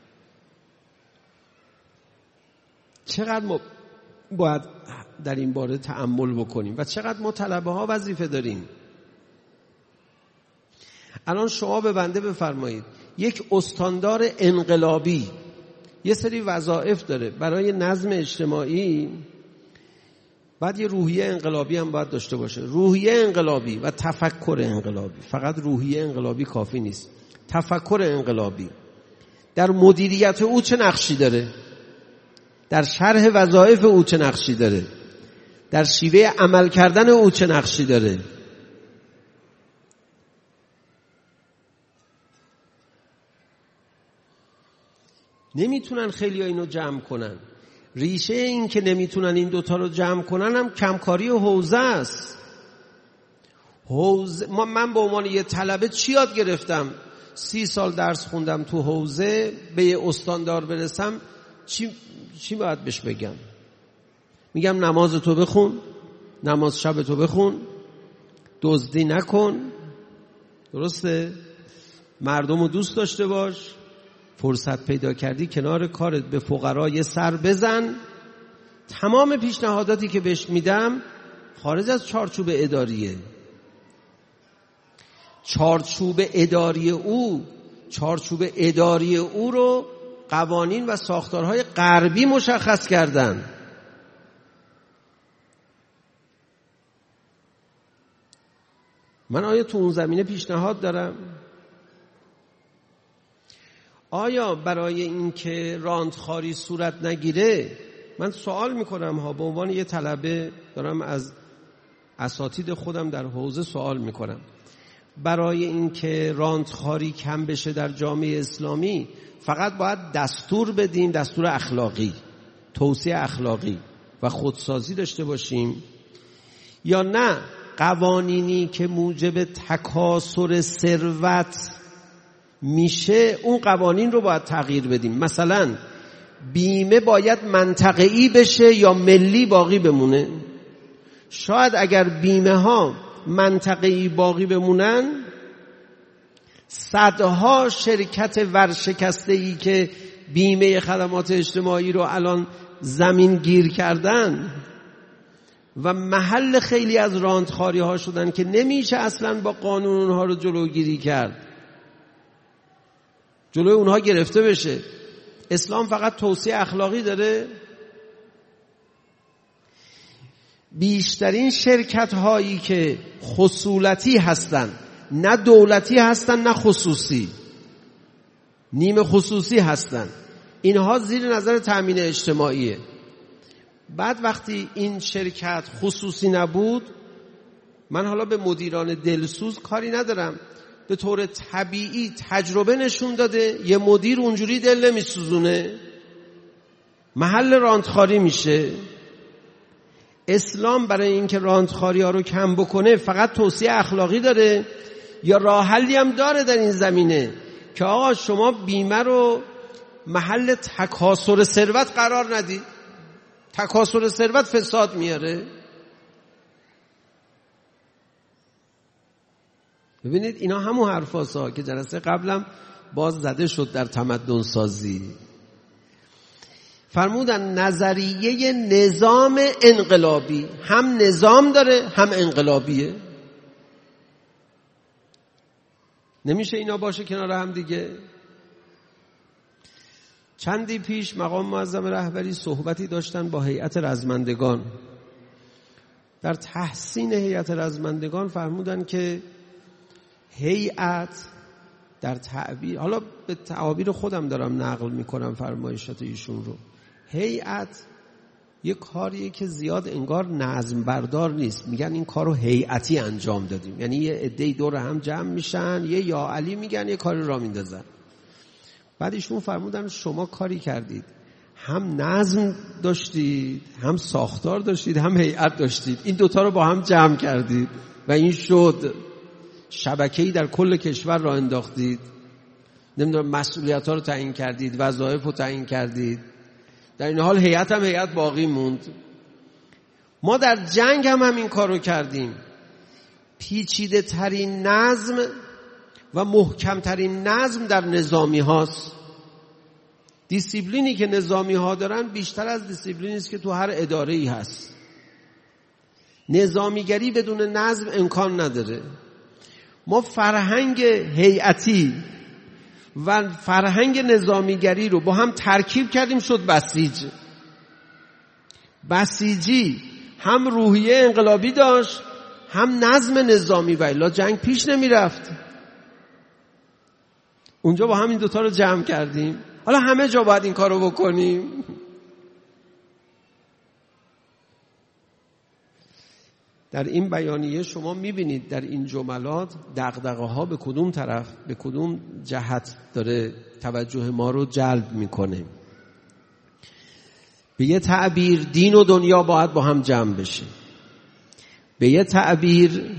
چقدر ما باید در این باره تأمل بکنیم و چقدر ما طلبه ها وظیفه داریم. الان شما به بنده بفرمایید، یک استاندار انقلابی یه سری وظایف داره برای نظم اجتماعی، بعد یه روحیه انقلابی هم باید داشته باشه. روحیه انقلابی و تفکر انقلابی. فقط روحیه انقلابی کافی نیست. تفکر انقلابی در مدیریت او چه نقشی داره؟ در شرح وظایف او چه نقشی داره؟ در شیوه عمل کردن او چه نقشی داره؟ نمیتونن خیلی اینو جمع کنن. ریشه این که نمیتونن این دوتا رو جمع کنن هم کمکاری حوزه است. من به عنوان یه طلبه چی یاد گرفتم؟ 30 سال درس خوندم تو حوزه، به یه استاندار برسم چی باید بهش بگم؟ میگم نماز تو بخون، نماز شب تو بخون، دزدی نکن، درسته؟ مردم رو دوست داشته باش، فرصت پیدا کردی کنار کارت به فقرای سر بزن. تمام پیشنهاداتی که بهش میدم خارج از چارچوب اداریه. چارچوب اداری او رو قوانین و ساختارهای غربی مشخص کردن. من آیا تو اون زمینه پیشنهاد دارم؟ آیا برای اینکه راندخاری صورت نگیره، من سوال میکنم به عنوان یه طلبه دارم از اساتید خودم در حوزه سوال میکنم، برای اینکه راندخاری کم بشه در جامعه اسلامی فقط باید دستور بدیم، دستور اخلاقی، توصیه اخلاقی و خودسازی داشته باشیم، یا نه قوانینی که موجب تکاثر ثروت میشه اون قوانین رو باید تغییر بدیم؟ مثلا بیمه باید منطقه‌ای بشه یا ملی باقی بمونه؟ شاید اگر بیمه ها منطقه‌ای باقی بمونن، صدها شرکت ورشکسته‌ای که بیمه خدمات اجتماعی رو الان زمین گیر کردن و محل خیلی از راندخاری ها شدن که نمیشه اصلا با قانون اونها رو جلوگیری کرد، جلوی اونها گرفته بشه. اسلام فقط توصیه اخلاقی داره؟ بیشترین شرکت هایی که خصولتی هستن، نه دولتی هستن نه خصوصی، نیمه خصوصی هستن، اینها زیر نظر تامین اجتماعیه. بعد وقتی این شرکت خصوصی نبود، من حالا به مدیران دلسوز کاری ندارم، به طور طبیعی تجربه نشون داده یه مدیر اونجوری دل نمیسوزونه، محل راندخاری میشه. اسلام برای اینکه راندخاری ها رو کم بکنه فقط توصیه اخلاقی داره یا راه حلی هم داره در این زمینه که آقا شما بیمه رو محل تکاثر ثروت قرار ندید؟ تکاثر ثروت فساد میاره. ببینید اینا همون حرفاسا که جلسه قبلم باز زده شد در تمدن سازی. فرمودن نظریه نظام انقلابی هم نظام داره هم انقلابیه. نمیشه اینا باشه کنار هم دیگه. چندی پیش مقام معظم رهبری صحبتی داشتن با هیئت رزمندگان. در تحسین هیئت رزمندگان فرمودن که هیئت در تعبیر، حالا به تعابیر خودم دارم نقل میکنم فرمایشات ایشون رو، هیئت یک کاریه که زیاد انگار نظم بردار نیست. میگن این کارو هیئتی انجام دادیم، یعنی یه عده‌ای دور هم جمع میشن یه یا علی میگن یه کاری را میندازن. بعد ایشون فرمودن شما کاری کردید، هم نظم داشتید، هم ساختار داشتید، هم هیئت داشتید، این دوتا رو با هم جمع کردید و این شد. شبکه‌ای در کل کشور را انداختید، نمیدونم مسئولیت‌ها رو تعیین کردید، وظایف رو تعیین کردید، در این حال هیئت هم هیئت باقی موند. ما در جنگ هم این کار رو کردیم. پیچیده ترین نظم و محکم ترین نظم در نظامی هاست. دیسیپلینی که نظامی ها دارن بیشتر از دیسیپلینی است که تو هر اداره ای هست. نظامیگری بدون نظم امکان نداره. ما فرهنگ هیئتی و فرهنگ نظامیگری رو با هم ترکیب کردیم شد بسیج. بسیجی هم روحیه انقلابی داشت هم نظم نظامی و الا جنگ پیش نمی رفت. اونجا با هم این دوتا رو جمع کردیم. حالا همه جا باید این کار رو بکنیم. در این بیانیه شما میبینید در این جملات دغدغه ها به کدوم طرف، به کدوم جهت داره توجه ما رو جلب میکنه. به یه تعبیر دین و دنیا باید با هم جمع بشه. به یه تعبیر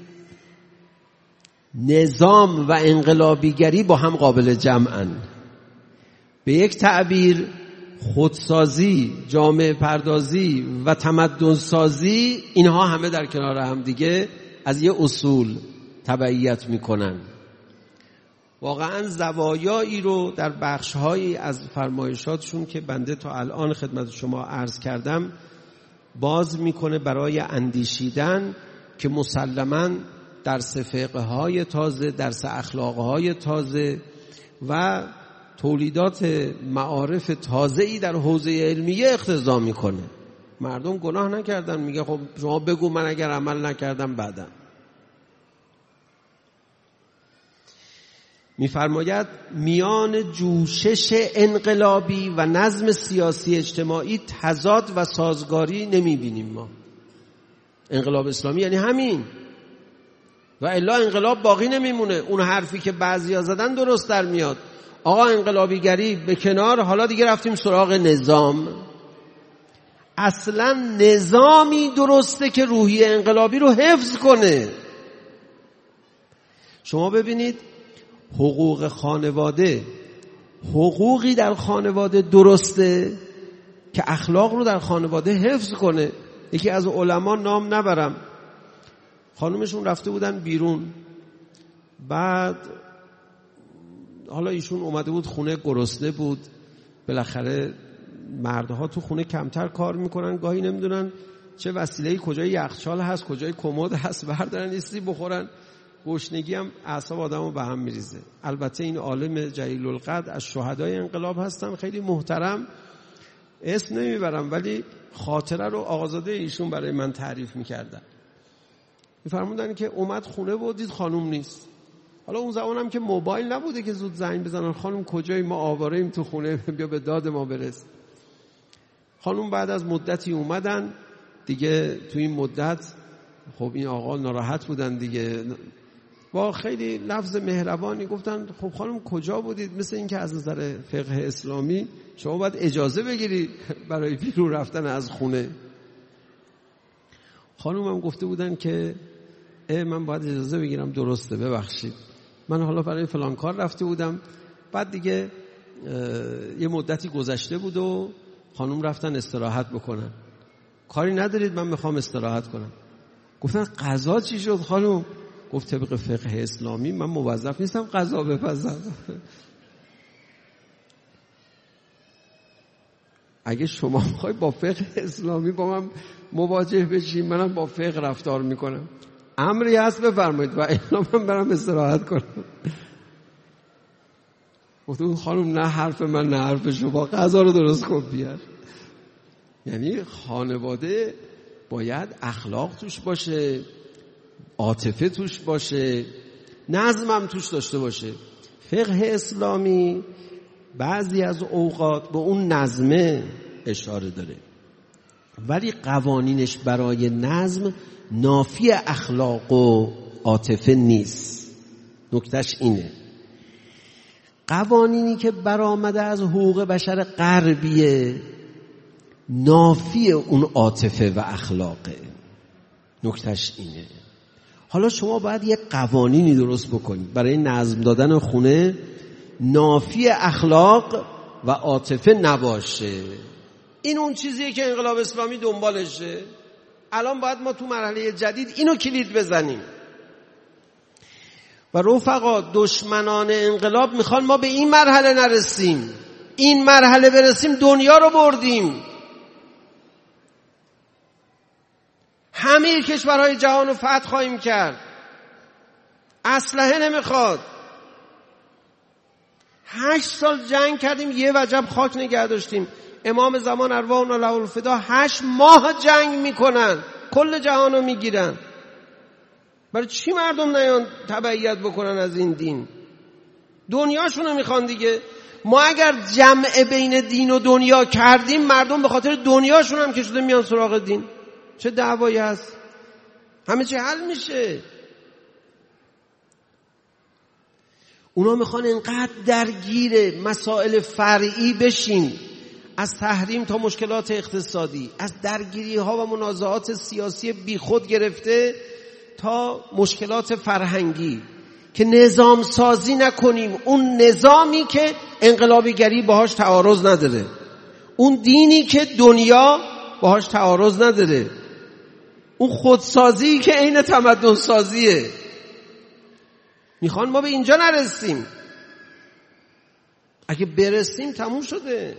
نظام و انقلابیگری با هم قابل جمعن. به یک تعبیر خودسازی، جامعه پردازی و تمدن سازی، اینها همه در کنار هم دیگه از یه اصول تبعیت میکنن. واقعا زوایایی رو در بخش‌هایی از فرمایشاتشون که بنده تا الان خدمت شما عرض کردم باز میکنه برای اندیشیدن که مسلماً درس فقه‌های تازه، درس اخلاق‌های تازه و تولیدات معارف تازه‌ای در حوزه علمیه اقتضا میکنه. مردم گناه نکردن، میگه خب شما بگو من اگر عمل نکردم بعدم. میفرماید میان جوشش انقلابی و نظم سیاسی اجتماعی تضاد و سازگاری نمیبینیم ما. انقلاب اسلامی یعنی همین و الا انقلاب باقی نمیمونه. اون حرفی که بعضیا زدن درست در میاد. آقا انقلابیگری به کنار، حالا دیگه رفتیم سراغ نظام. اصلا نظامی درسته که روحیه انقلابی رو حفظ کنه. شما ببینید حقوق خانواده، حقوقی در خانواده درسته که اخلاق رو در خانواده حفظ کنه. یکی از علما، نام نبرم، خانومشون رفته بودن بیرون، بعد حالا ایشون اومده بود خونه، گرسنه بود. بالاخره مردها تو خونه کمتر کار میکنن، گاهی نمیدونن چه وسیله‌ای کجای یخچال هست، کجای کمد هست، بردارن ایستی بخورن. گشنگی هم اعصاب آدمو به هم میریزه. البته این عالم جلیل القدر از شهدای انقلاب هستن، خیلی محترم، اسم نمیبرم، ولی خاطره رو آقازاده ایشون برای من تعریف میکردن. میفرمودن که اومد خونه و دید خانوم نیست. حالا اون زمان هم که موبایل نبوده که زود زنگ بزنن خانم کجایی، ما آواره ایم تو خونه، بیا به داد ما برس. خانوم بعد از مدتی اومدن دیگه. تو این مدت خب این آقا ناراحت بودن دیگه، با خیلی لفظ مهربانی گفتن خب خانم کجا بودید؟ مثل این که از نظر فقه اسلامی شما باید اجازه بگیرید برای بیرون رفتن از خونه. خانوم هم گفته بودن که من باید اجازه بگیرم. درسته، ببخشید، من حالا برای فلان کار رفته بودم. بعد دیگه یه مدتی گذشته بود و خانوم رفتن استراحت بکنن. کاری ندارید من میخوام استراحت کنم. گفتن غذا چی شد خانوم؟ گفت طبق فقه اسلامی من موظف نیستم غذا بپزم. اگه شما میخوای با فقه اسلامی با من مواجه بشین، منم با فقه رفتار میکنم. امری هست بفرمایید و الا من برم استراحت کنم. گفتم خانم نه حرف من نه حرف شما، غذا رو درست کن بیار. یعنی خانواده باید اخلاق توش باشه، عاطفه توش باشه، نظمم توش داشته باشه. فقه اسلامی بعضی از اوقات به اون نظمه اشاره داره، ولی قوانینش برای نظم نافی اخلاق و عاطفه نیست. نکتهش اینه، قوانینی که برآمده از حقوق بشر غربیه نافی اون عاطفه و اخلاقه. نکتهش اینه. حالا شما باید یک قوانینی درست بکنید برای نظم دادن خونه نافی اخلاق و عاطفه نباشه. این اون چیزیه که انقلاب اسلامی دنبالشه. الان باید ما تو مرحله جدید اینو کلید بزنیم. و رفقا دشمنان انقلاب میخوان ما به این مرحله نرسیم. این مرحله برسیم دنیا رو بردیم. همه کشورهای جهان رو فتح خواهیم کرد. اسلحه نمیخواد. 8 سال جنگ کردیم، یه وجب خاک نگه داشتیم. امام زمان ارواحنا له الفدا 8 ماه جنگ میکنن، کل جهان رو میگیرن. برای چی مردم نیان تبعیت بکنن از این دین؟ دنیاشونو میخوان دیگه. ما اگر جمع بین دین و دنیا کردیم، مردم به خاطر دنیاشون هم که شده میان سراغ دین. چه دعوایی هست؟ همه چی حل میشه. اونا میخوان انقدر درگیر مسائل فرعی بشین، از تحریم تا مشکلات اقتصادی، از درگیری ها و منازعات سیاسی بیخود گرفته تا مشکلات فرهنگی، که نظام سازی نکنیم. اون نظامی که انقلابیگری باهاش تعارض نداره، اون دینی که دنیا باهاش تعارض نداره، اون خودسازی که عین تمدن سازیه. میخوان ما به اینجا نرسیم. اگه برسیم تموم شده.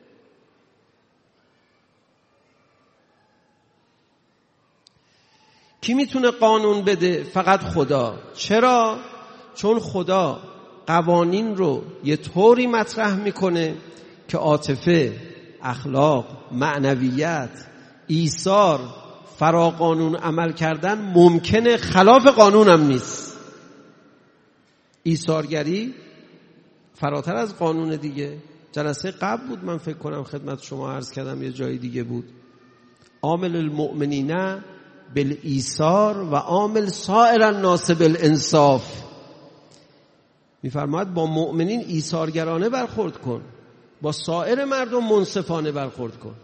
کی میتونه قانون بده؟ فقط خدا. چرا؟ چون خدا قوانین رو یه طوری مطرح میکنه که عاطفه، اخلاق، معنویت، ایثار، فراقانون عمل کردن ممکنه، خلاف قانون هم نیست. ایثارگری فراتر از قانون دیگه. جلسه قبل بود من فکر کنم خدمت شما عرض کردم، یه جای دیگه بود. عامل المؤمنین بالایثار و عامل سائر الناس بالانصاف. میفرماید با مؤمنین ایثارگرانه برخورد کن، با سایر مردم منصفانه برخورد کن.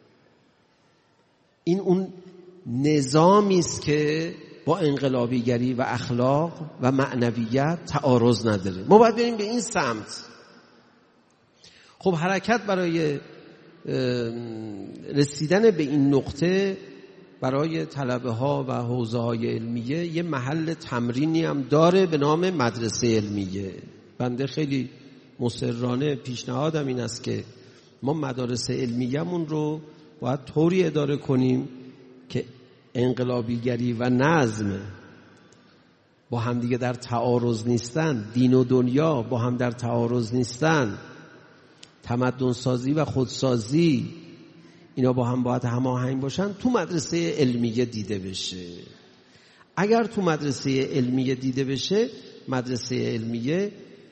این اون نظامی است که با انقلابیگری و اخلاق و معنویت تعارض نداره. ما باید بریم به این سمت. خب حرکت برای رسیدن به این نقطه برای طلبه ها و حوزه های علمیه یه محل تمرینی هم داره به نام مدرسه علمیه. بنده خیلی مصرانه پیشنهادم این است که ما مدارس علمیه‌مون رو باید طوری اداره کنیم که انقلابیگری و نظم با هم دیگه در تعارض نیستن، دین و دنیا با هم در تعارض نیستن، تمدن سازی و خودسازی اینا با هم باید هماهنگ باشن. تو مدرسه علمیه دیده بشه. اگر تو مدرسه علمیه دیده بشه، مدرسه علمیه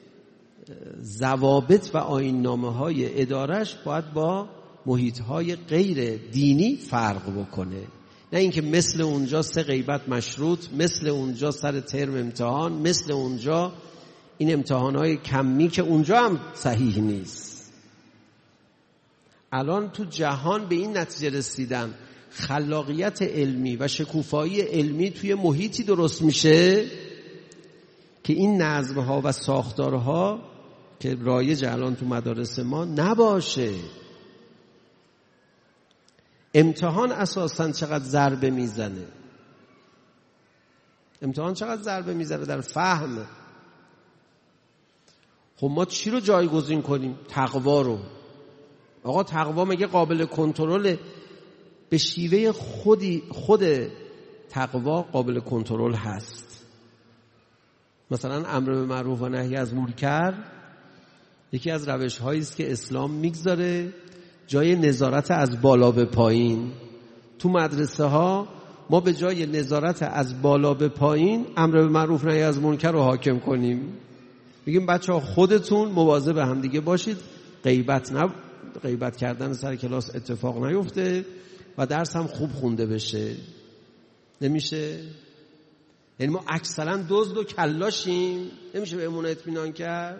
ضوابط و آیین‌نامه‌های ادارش باید با محیط‌های غیر دینی فرق بکنه. نه اینکه مثل اونجا 3 غیبت مشروط، مثل اونجا سر ترم امتحان، مثل اونجا این امتحان‌های کمی که اونجا هم صحیح نیست. الان تو جهان به این نتیجه رسیدن خلاقیت علمی و شکوفایی علمی توی محیطی درست میشه که این نظم‌ها و ساختارها که رایج الان تو مدارس ما نباشه. امتحان اساساً چقدر ضربه میزنه؟ امتحان چقدر ضربه میزنه در فهم؟ خب ما چی رو جایگزین کنیم؟ تقوا رو. آقا تقوا مگه قابل کنترل؟ به شیوه خود تقوا قابل کنترل هست. مثلا امر به معروف و نهی از منکر یکی از روش‌هایی است که اسلام میگذاره جای نظارت از بالا به پایین. تو مدرسه ها ما به جای نظارت از بالا به پایین امر به معروف نهی از منکر رو حاکم کنیم. میگیم بچه‌ها خودتون مواظب هم دیگه باشید، غیبت کردن سر کلاس اتفاق نیفته و درس هم خوب خونده بشه. نمیشه؟ یعنی ما اکثرا دزد و کلاشیم، نمیشه بهمون اطمینان کرد.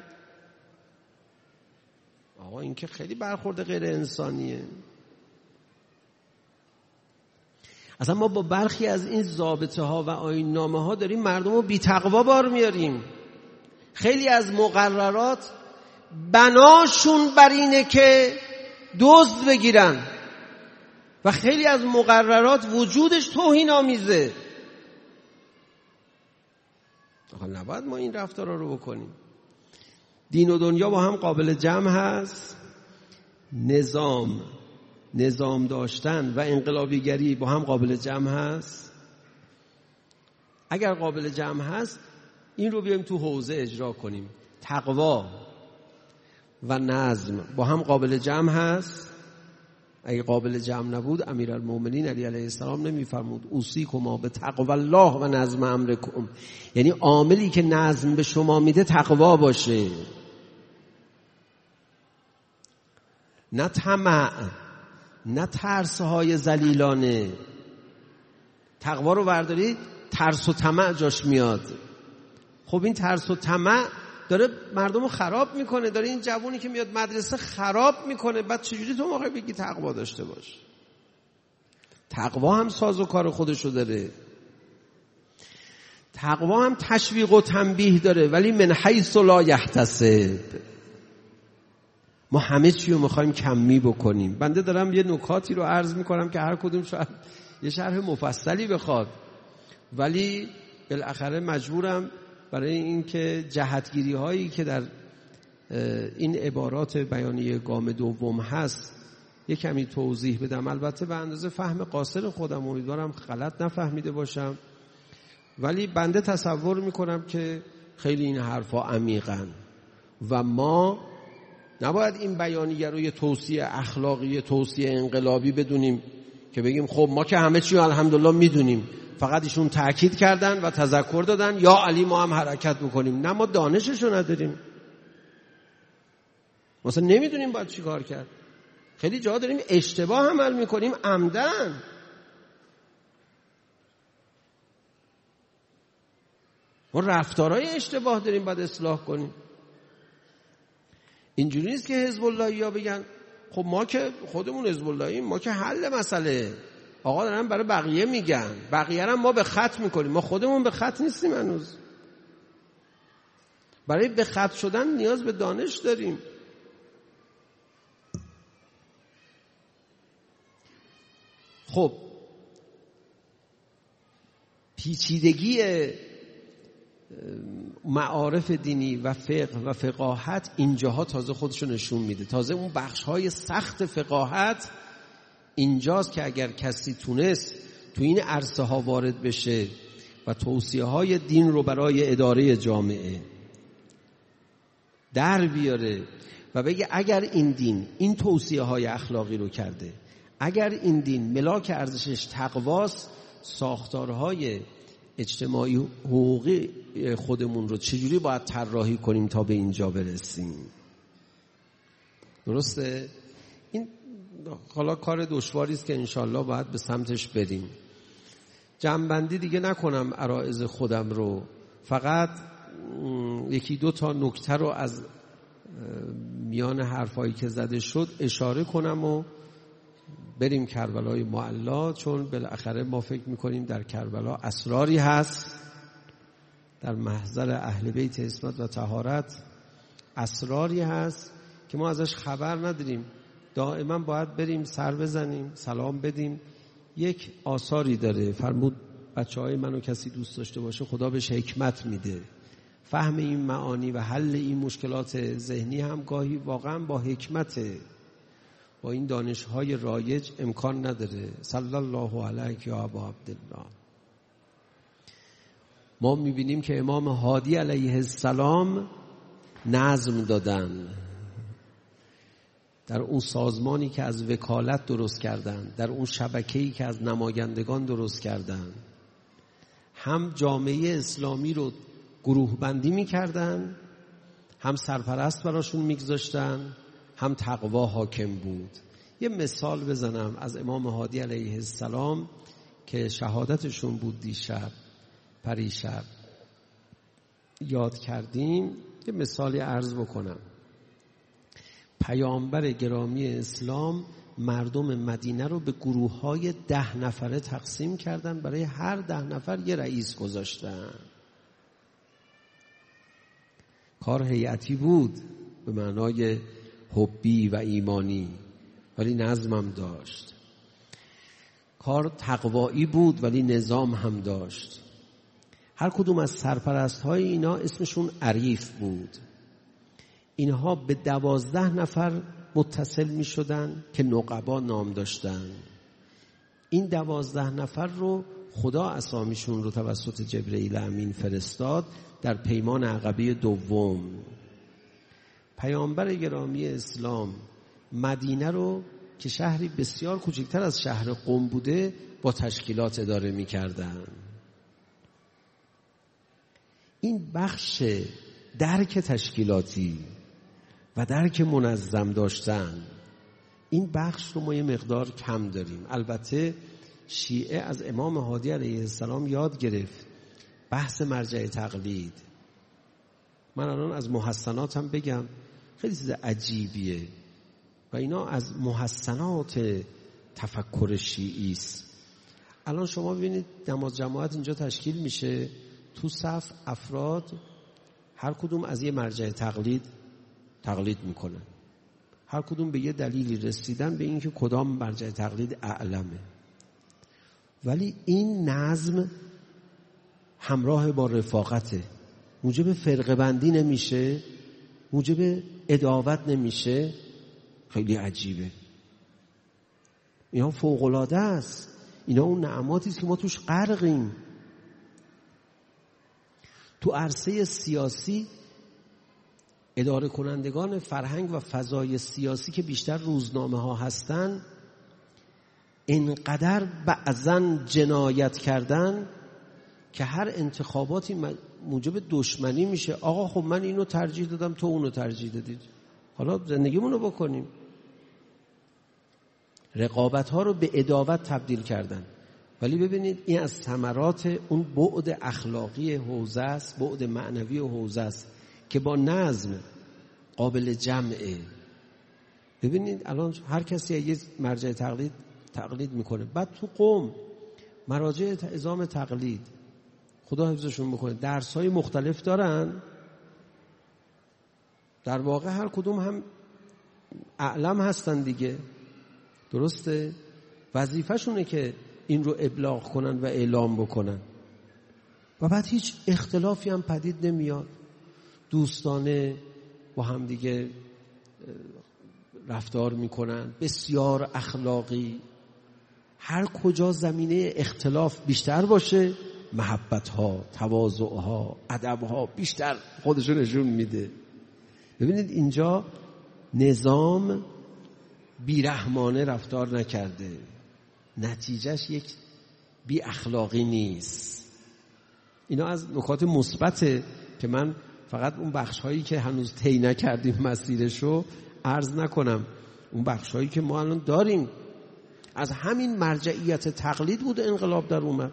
آقا این که خیلی برخورد غیر انسانیه. اصلا ما با برخی از این ضابطه ها و آیین نامه ها داریم مردم رو بی تقوا بار میاریم. خیلی از مقررات بناشون بر اینه که دزد بگیرن و خیلی از مقررات وجودش توهین آمیزه. آقا نباید ما این رفتارا رو بکنیم. دین و دنیا با هم قابل جمع هست. نظام داشتن و انقلابیگری با هم قابل جمع هست. اگر قابل جمع هست این رو بیایم تو حوزه اجرا کنیم. تقوا و نظم با هم قابل جمع هست. اگه قابل جمع نبود امیرالمومنین علی علیه السلام نمیفرمود اوصیکما به تقوا الله و نظم امرکم، یعنی عاملی که نظم به شما میده تقوا باشه، نه طمع، نه ترسهای ذلیلانه. تقوا رو بردارید ترس و طمع جاش میاد. خب این ترس و طمع داره مردم رو خراب میکنه، داره این جوونی که میاد مدرسه خراب میکنه. بعد چجوری تو موقع بگی تقوا داشته باش؟ تقوا هم ساز و کار خودشو داره. تقوا هم تشویق و تنبیه داره، ولی من حیث لا یحتسب. ما همه چی رو میخوایم کمی بکنیم. بنده دارم یه نکاتی رو عرض میکنم که هر کدوم شاید یه شرح مفصلی بخواد، ولی بالاخره مجبورم برای اینکه جهتگیری هایی که در این عبارات بیانیه گام دوم هست یک کمی توضیح بدم. البته به اندازه فهم قاصر خودم، امیدوارم غلط نفهمیده باشم، ولی بنده تصور میکنم که خیلی این حرفا عمیقن و ما نباید این بیانیه رو یه توصیه اخلاقی، توصیه انقلابی بدونیم که بگیم خب ما که همه چی الحمدلله میدونیم، فقط ایشون تأکید کردن و تذکر دادن یا علی ما هم حرکت بکنیم. نه، ما دانششو نداریم، مثلا نمیدونیم باید چی کار کرد. خیلی جا داریم اشتباه عمل میکنیم عمدن. ما رفتارهای اشتباه داریم باید اصلاح کنیم. اینجوری نیست که حزب اللهی ها بگن خب ما که خودمون حزب اللهیم، ما که حل مسئله. آقا دارن برای بقیه میگن، بقیه هم ما به خط میکنیم، ما خودمون به خط نیستیم هنوز. برای به خط شدن نیاز به دانش داریم. خب پیچیدگی معارف دینی و فقه و فقاهت اینجاها تازه خودشو نشون میده. تازه اون بخش‌های سخت فقاهت اینجاست که اگر کسی تونست تو این عرصه ها وارد بشه و توصیه های دین رو برای اداره جامعه در بیاره و بگه اگر این دین این توصیه های اخلاقی رو کرده، اگر این دین ملاک ارزشش تقواست، ساختارهای اجتماعی حقوقی خودمون رو چجوری باید طراحی کنیم تا به اینجا برسیم. درسته؟ این حالا کار دشواری است که انشالله باید به سمتش بریم. جمع‌بندی دیگه نکنم عرایض خودم رو، فقط یکی دو تا نکته رو از میان حرفایی که زده شد اشاره کنم و بریم کربلای معلا، چون بالاخره ما فکر میکنیم در کربلا اسراری هست، در محضر اهل بیت عصمت و طهارت اسراری هست که ما ازش خبر نداریم. دائما باید بریم سر بزنیم، سلام بدیم. یک آثاری داره، فرمود بچه‌های منو کسی دوست داشته باشه خدا بهش حکمت میده. فهم این معانی و حل این مشکلات ذهنی هم گاهی واقعا با حکمته. با این دانش‌های رایج امکان نداره. صلی الله علیک یا ابا عبدالله. ما می‌بینیم که امام هادی علیه السلام نظم دادن در اون سازمانی که از وکالت درست کردن، در اون شبکه‌ای که از نمایندگان درست کردن، هم جامعه اسلامی رو گروه بندی می‌کردن، هم سرپرست براشون می‌گذاشتن، هم تقوا حاکم بود. یه مثال بزنم از امام هادی علیه السلام که شهادتشون بود دیشب پریشب یاد کردیم. یه مثالی عرض بکنم. پیامبر گرامی اسلام مردم مدینه رو به گروه‌های 10 نفره تقسیم کردن، برای هر 10 نفر یه رئیس گذاشتن. کار هیئتی بود به معنای حبی و ایمانی، ولی نظمم داشت. کار تقوایی بود ولی نظام هم داشت. هر کدوم از سرپرست‌های اینا اسمشون عریف بود. اینها به 12 نفر متصل می شدن که نقبا نام داشتن. این 12 نفر رو خدا اسامیشون رو توسط جبرئیل امین فرستاد در پیمان عقبه دوم. پیامبر گرامی اسلام مدینه رو که شهری بسیار کوچکتر از شهر قم بوده با تشکیلات اداره می کردن. این بخش درک تشکیلاتی و درک منظم داشتن، این بخش رو ما یه مقدار کم داریم. البته شیعه از امام هادی علیه السلام یاد گرفت بحث مرجع تقلید. من الان از محسناتم بگم خیلی چیز عجیبیه و اینا از محسنات تفکر شیعی است. الان شما ببینید نماز جماعت اینجا تشکیل میشه، تو صف افراد هر کدوم از یه مرجع تقلید میکنن، هر کدوم به یه دلیلی رسیدن به اینکه کدام مرجع تقلید اعلمه. ولی این نظم همراه با رفاقته، موجب فرقه بندی نمیشه، موجب عداوت نمیشه. خیلی عجیبه. اینا فوق‌العاده است. اینا اون نعماتی است که ما توش غرقیم. تو عرصه سیاسی اداره کنندگان فرهنگ و فضای سیاسی که بیشتر روزنامه ها هستن اینقدر بعضن جنایت کردن که هر انتخاباتی موجب دشمنی میشه. آقا خب من اینو ترجیح دادم تو اونو ترجیح دادید، حالا زندگیمونو بکنیم. رقابت ها رو به عداوت تبدیل کردن. ولی ببینید این از ثمرات اون بعد اخلاقی حوزه است، بعد معنوی حوزه است که با نظم قابل جمعه. ببینید الان هر کسی یه مرجع تقلید میکنه. بعد تو قم مراجع اعزام تقلید خدا حفظشون بکنه درس‌های مختلف دارن. در واقع هر کدوم هم اعلم هستن دیگه، درسته؟ وظیفه‌شونه که این رو ابلاغ کنن و اعلام بکنن و بعد هیچ اختلافی هم پدید نمیاد. دوستانه با هم دیگه رفتار میکنن، بسیار اخلاقی. هر کجا زمینه اختلاف بیشتر باشه محبت ها، تواضع ها، ادب ها بیشتر خودشو نشون میده. ببینید اینجا نظام بیرحمانه رفتار نکرده، نتیجهش یک بی اخلاقی نیست. اینا از نکات مثبته که من فقط اون بخش هایی که هنوز طی نکردیم مسیرشو عرض نکنم. اون بخش هایی که ما الان داریم از همین مرجعیت تقلید بود انقلاب در اومد.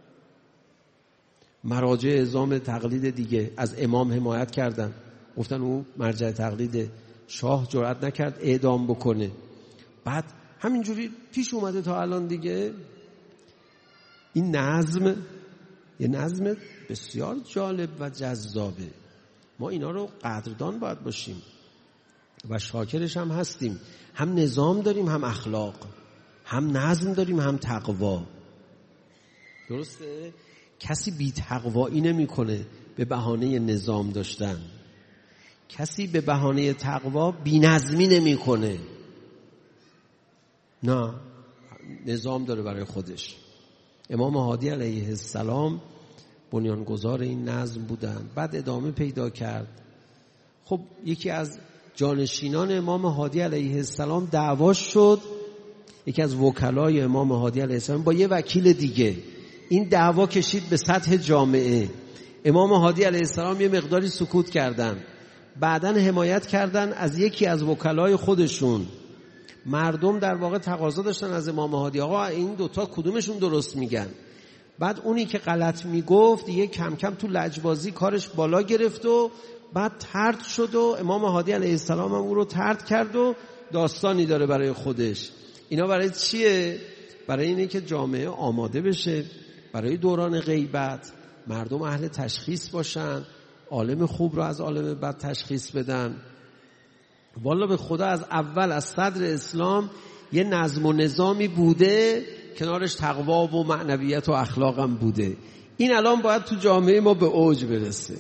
مراجع اعزام تقلید دیگه از امام حمایت کردن، گفتن اون مرجع تقلید، شاه جرئت نکرد اعدام بکنه. بعد همینجوری پیش اومده تا الان دیگه. این نظم یه نظم بسیار جالب و جذابه. ما اینا رو قدردان باید باشیم و شاکرش هم هستیم. هم نظام داریم، هم اخلاق، هم نظم داریم، هم تقوا. درسته؟ کسی بی تقوایی نمی کنه به بهانه نظام داشتن. کسی به بهانه تقوا بی نظمی نمی کنه. نه، نظام داره برای خودش. امام هادی علیه السلام بنیانگذار این نظم بودن، بعد ادامه پیدا کرد. خب یکی از جانشینان امام هادی علیه السلام دعواش شد، یکی از وکلای امام هادی علیه السلام با یه وکیل دیگه، این دعوا کشید به سطح جامعه. امام هادی علیه السلام یه مقداری سکوت کردن، بعدن حمایت کردن از یکی از وکلای خودشون. مردم در واقع تقاضا داشتن از امام هادی آقا این دوتا کدومشون درست میگن. بعد اونی که غلط میگفت دیگه کم کم تو لجبازی کارش بالا گرفت و بعد طرد شد و امام هادی علیه السلام هم او رو طرد کرد و داستانی داره برای خودش. اینا برای چیه؟ برای اینه که جامعه آماده بشه برای دوران غیبت، مردم اهل تشخیص باشن، عالم خوب رو از عالم بد تشخیص بدن. والا به خدا از اول از صدر اسلام یه نظم و نظامی بوده، کنارش تقوا و معنویت و اخلاق هم بوده. این الان باید تو جامعه ما به اوج برسه.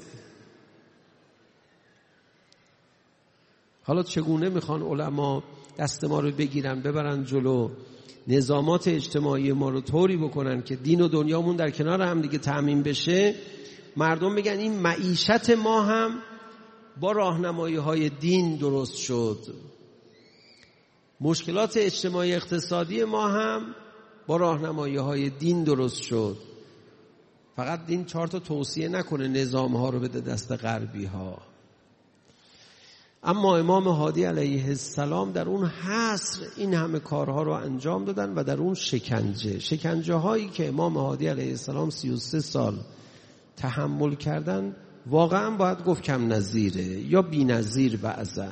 حالا چگونه میخوان علما دست ما رو بگیرن ببرن جلو، نظامات اجتماعی ما رو طوری بکنن که دین و دنیامون در کنار هم دیگه تأمین بشه. مردم میگن این معیشت ما هم با راهنمایی های دین درست شد، مشکلات اجتماعی اقتصادی ما هم با راهنمایی های دین درست شد. فقط دین 4 تا توصیه نکنه نظام ها رو بده دست غربی ها. اما امام هادی علیه السلام در اون حصر این همه کارها رو انجام دادن و در اون شکنجه هایی که امام هادی علیه السلام 33 سال تحمل کردن واقعا باید گفت کم نظیره یا بی نظیر بعضن.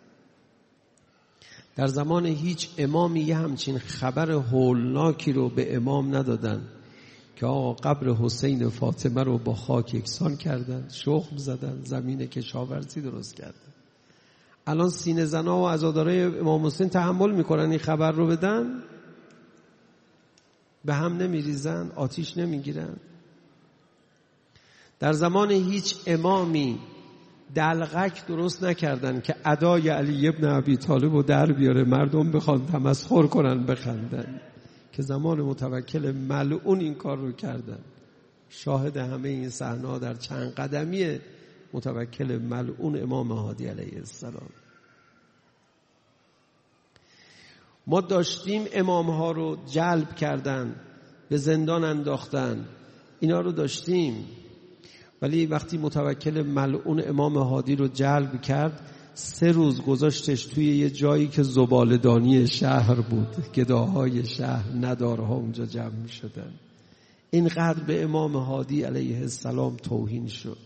در زمان هیچ امامی یه همچین خبر هولناکی رو به امام ندادن که آقا قبر حسین فاطمه رو با خاک یکسان کردن، شخم زدن، زمین کشاورزی درست کردن. الان سینه زنا و عزادارای امام حسین تحمل میکنن این خبر رو بدن؟ به هم نمیریزن؟ آتیش نمیگیرن؟ در زمان هیچ امامی دلغک درست نکردن که ادای علی ابن ابی طالب رو در بیاره مردم بخوان تمسخر کنن بخندن، که زمان متوکل ملعون این کار رو کردن. شاهد همه این صحنه‌ها در چند قدمی متوکل ملعون امام هادی علیه السلام. ما داشتیم امامها رو جلب کردن، به زندان انداختن، اینا رو داشتیم. ولی وقتی متوکل ملعون امام هادی رو جلب کرد 3 روز گذاشتش توی یه جایی که زباله‌دانی شهر بود، گداهای شهر، ندارها اونجا جمع می شدن. اینقدر به امام هادی علیه السلام توهین شد.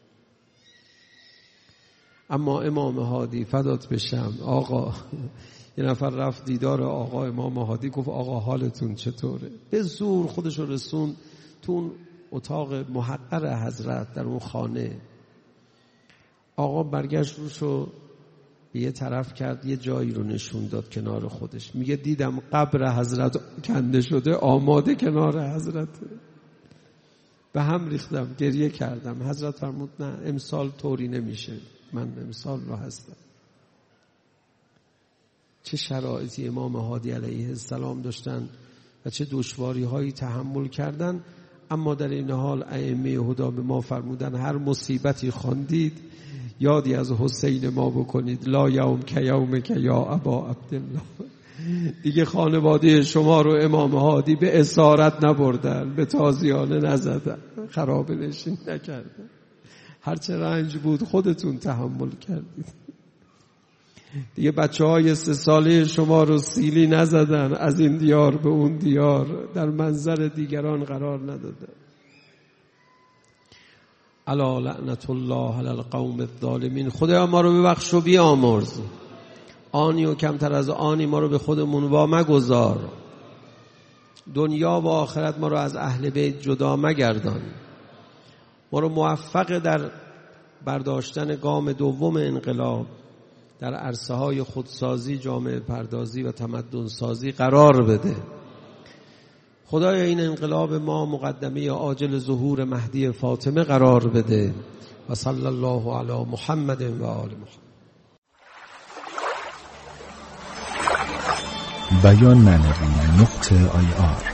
اما امام هادی فدات بشم آقا، یه نفر رفت دیدار آقا امام هادی، گفت آقا حالتون چطوره؟ به زور خودش رو رسون تو اون اتاق محقر حضرت در اون خانه. آقا برگشت روشو یه طرف کرد، یه جایی رو نشون داد کنار خودش، میگه دیدم قبر حضرت کنده شده، آماده کنار حضرت. به هم ریختم، گریه کردم. حضرت فرمود نه امسال طوری نمیشه، من امسال رو هستم. چه شرایطی امام هادی علیه السلام داشتن و چه دشواری هایی تحمل کردن. اما در این حال ائمه هدا به ما فرمودن هر مصیبتی خواندید یادی از حسین ما بکنید. لا یوم که یوم که یا ابا عبدالله. دیگه خانواده شما رو امام هادی به اسارت نبردن، به تازیانه نزدن، خرابه نشین نکردن. هرچه رنج بود خودتون تحمل کردید. دیگه بچه‌های 3 ساله شما رو سیلی نزدن، از این دیار به اون دیار در منظر دیگران قرار ندادن. الا لعنت الله علی القوم الظالمین. خدایا ما رو ببخش و بیامرز، آنی و کمتر از آنی ما رو به خودمون وا مگذار، دنیا و آخرت ما رو از اهل بیت جدا مگردان، ما رو موفق در برداشتن گام دوم انقلاب در عرصه های خودسازی، جامعه پردازی و تمدن سازی قرار بده. خدایا این انقلاب ما مقدمه عاجل ظهور مهدی فاطمه قرار بده. و صلی الله علی محمد و آل محمد. بیانمعنوی.ir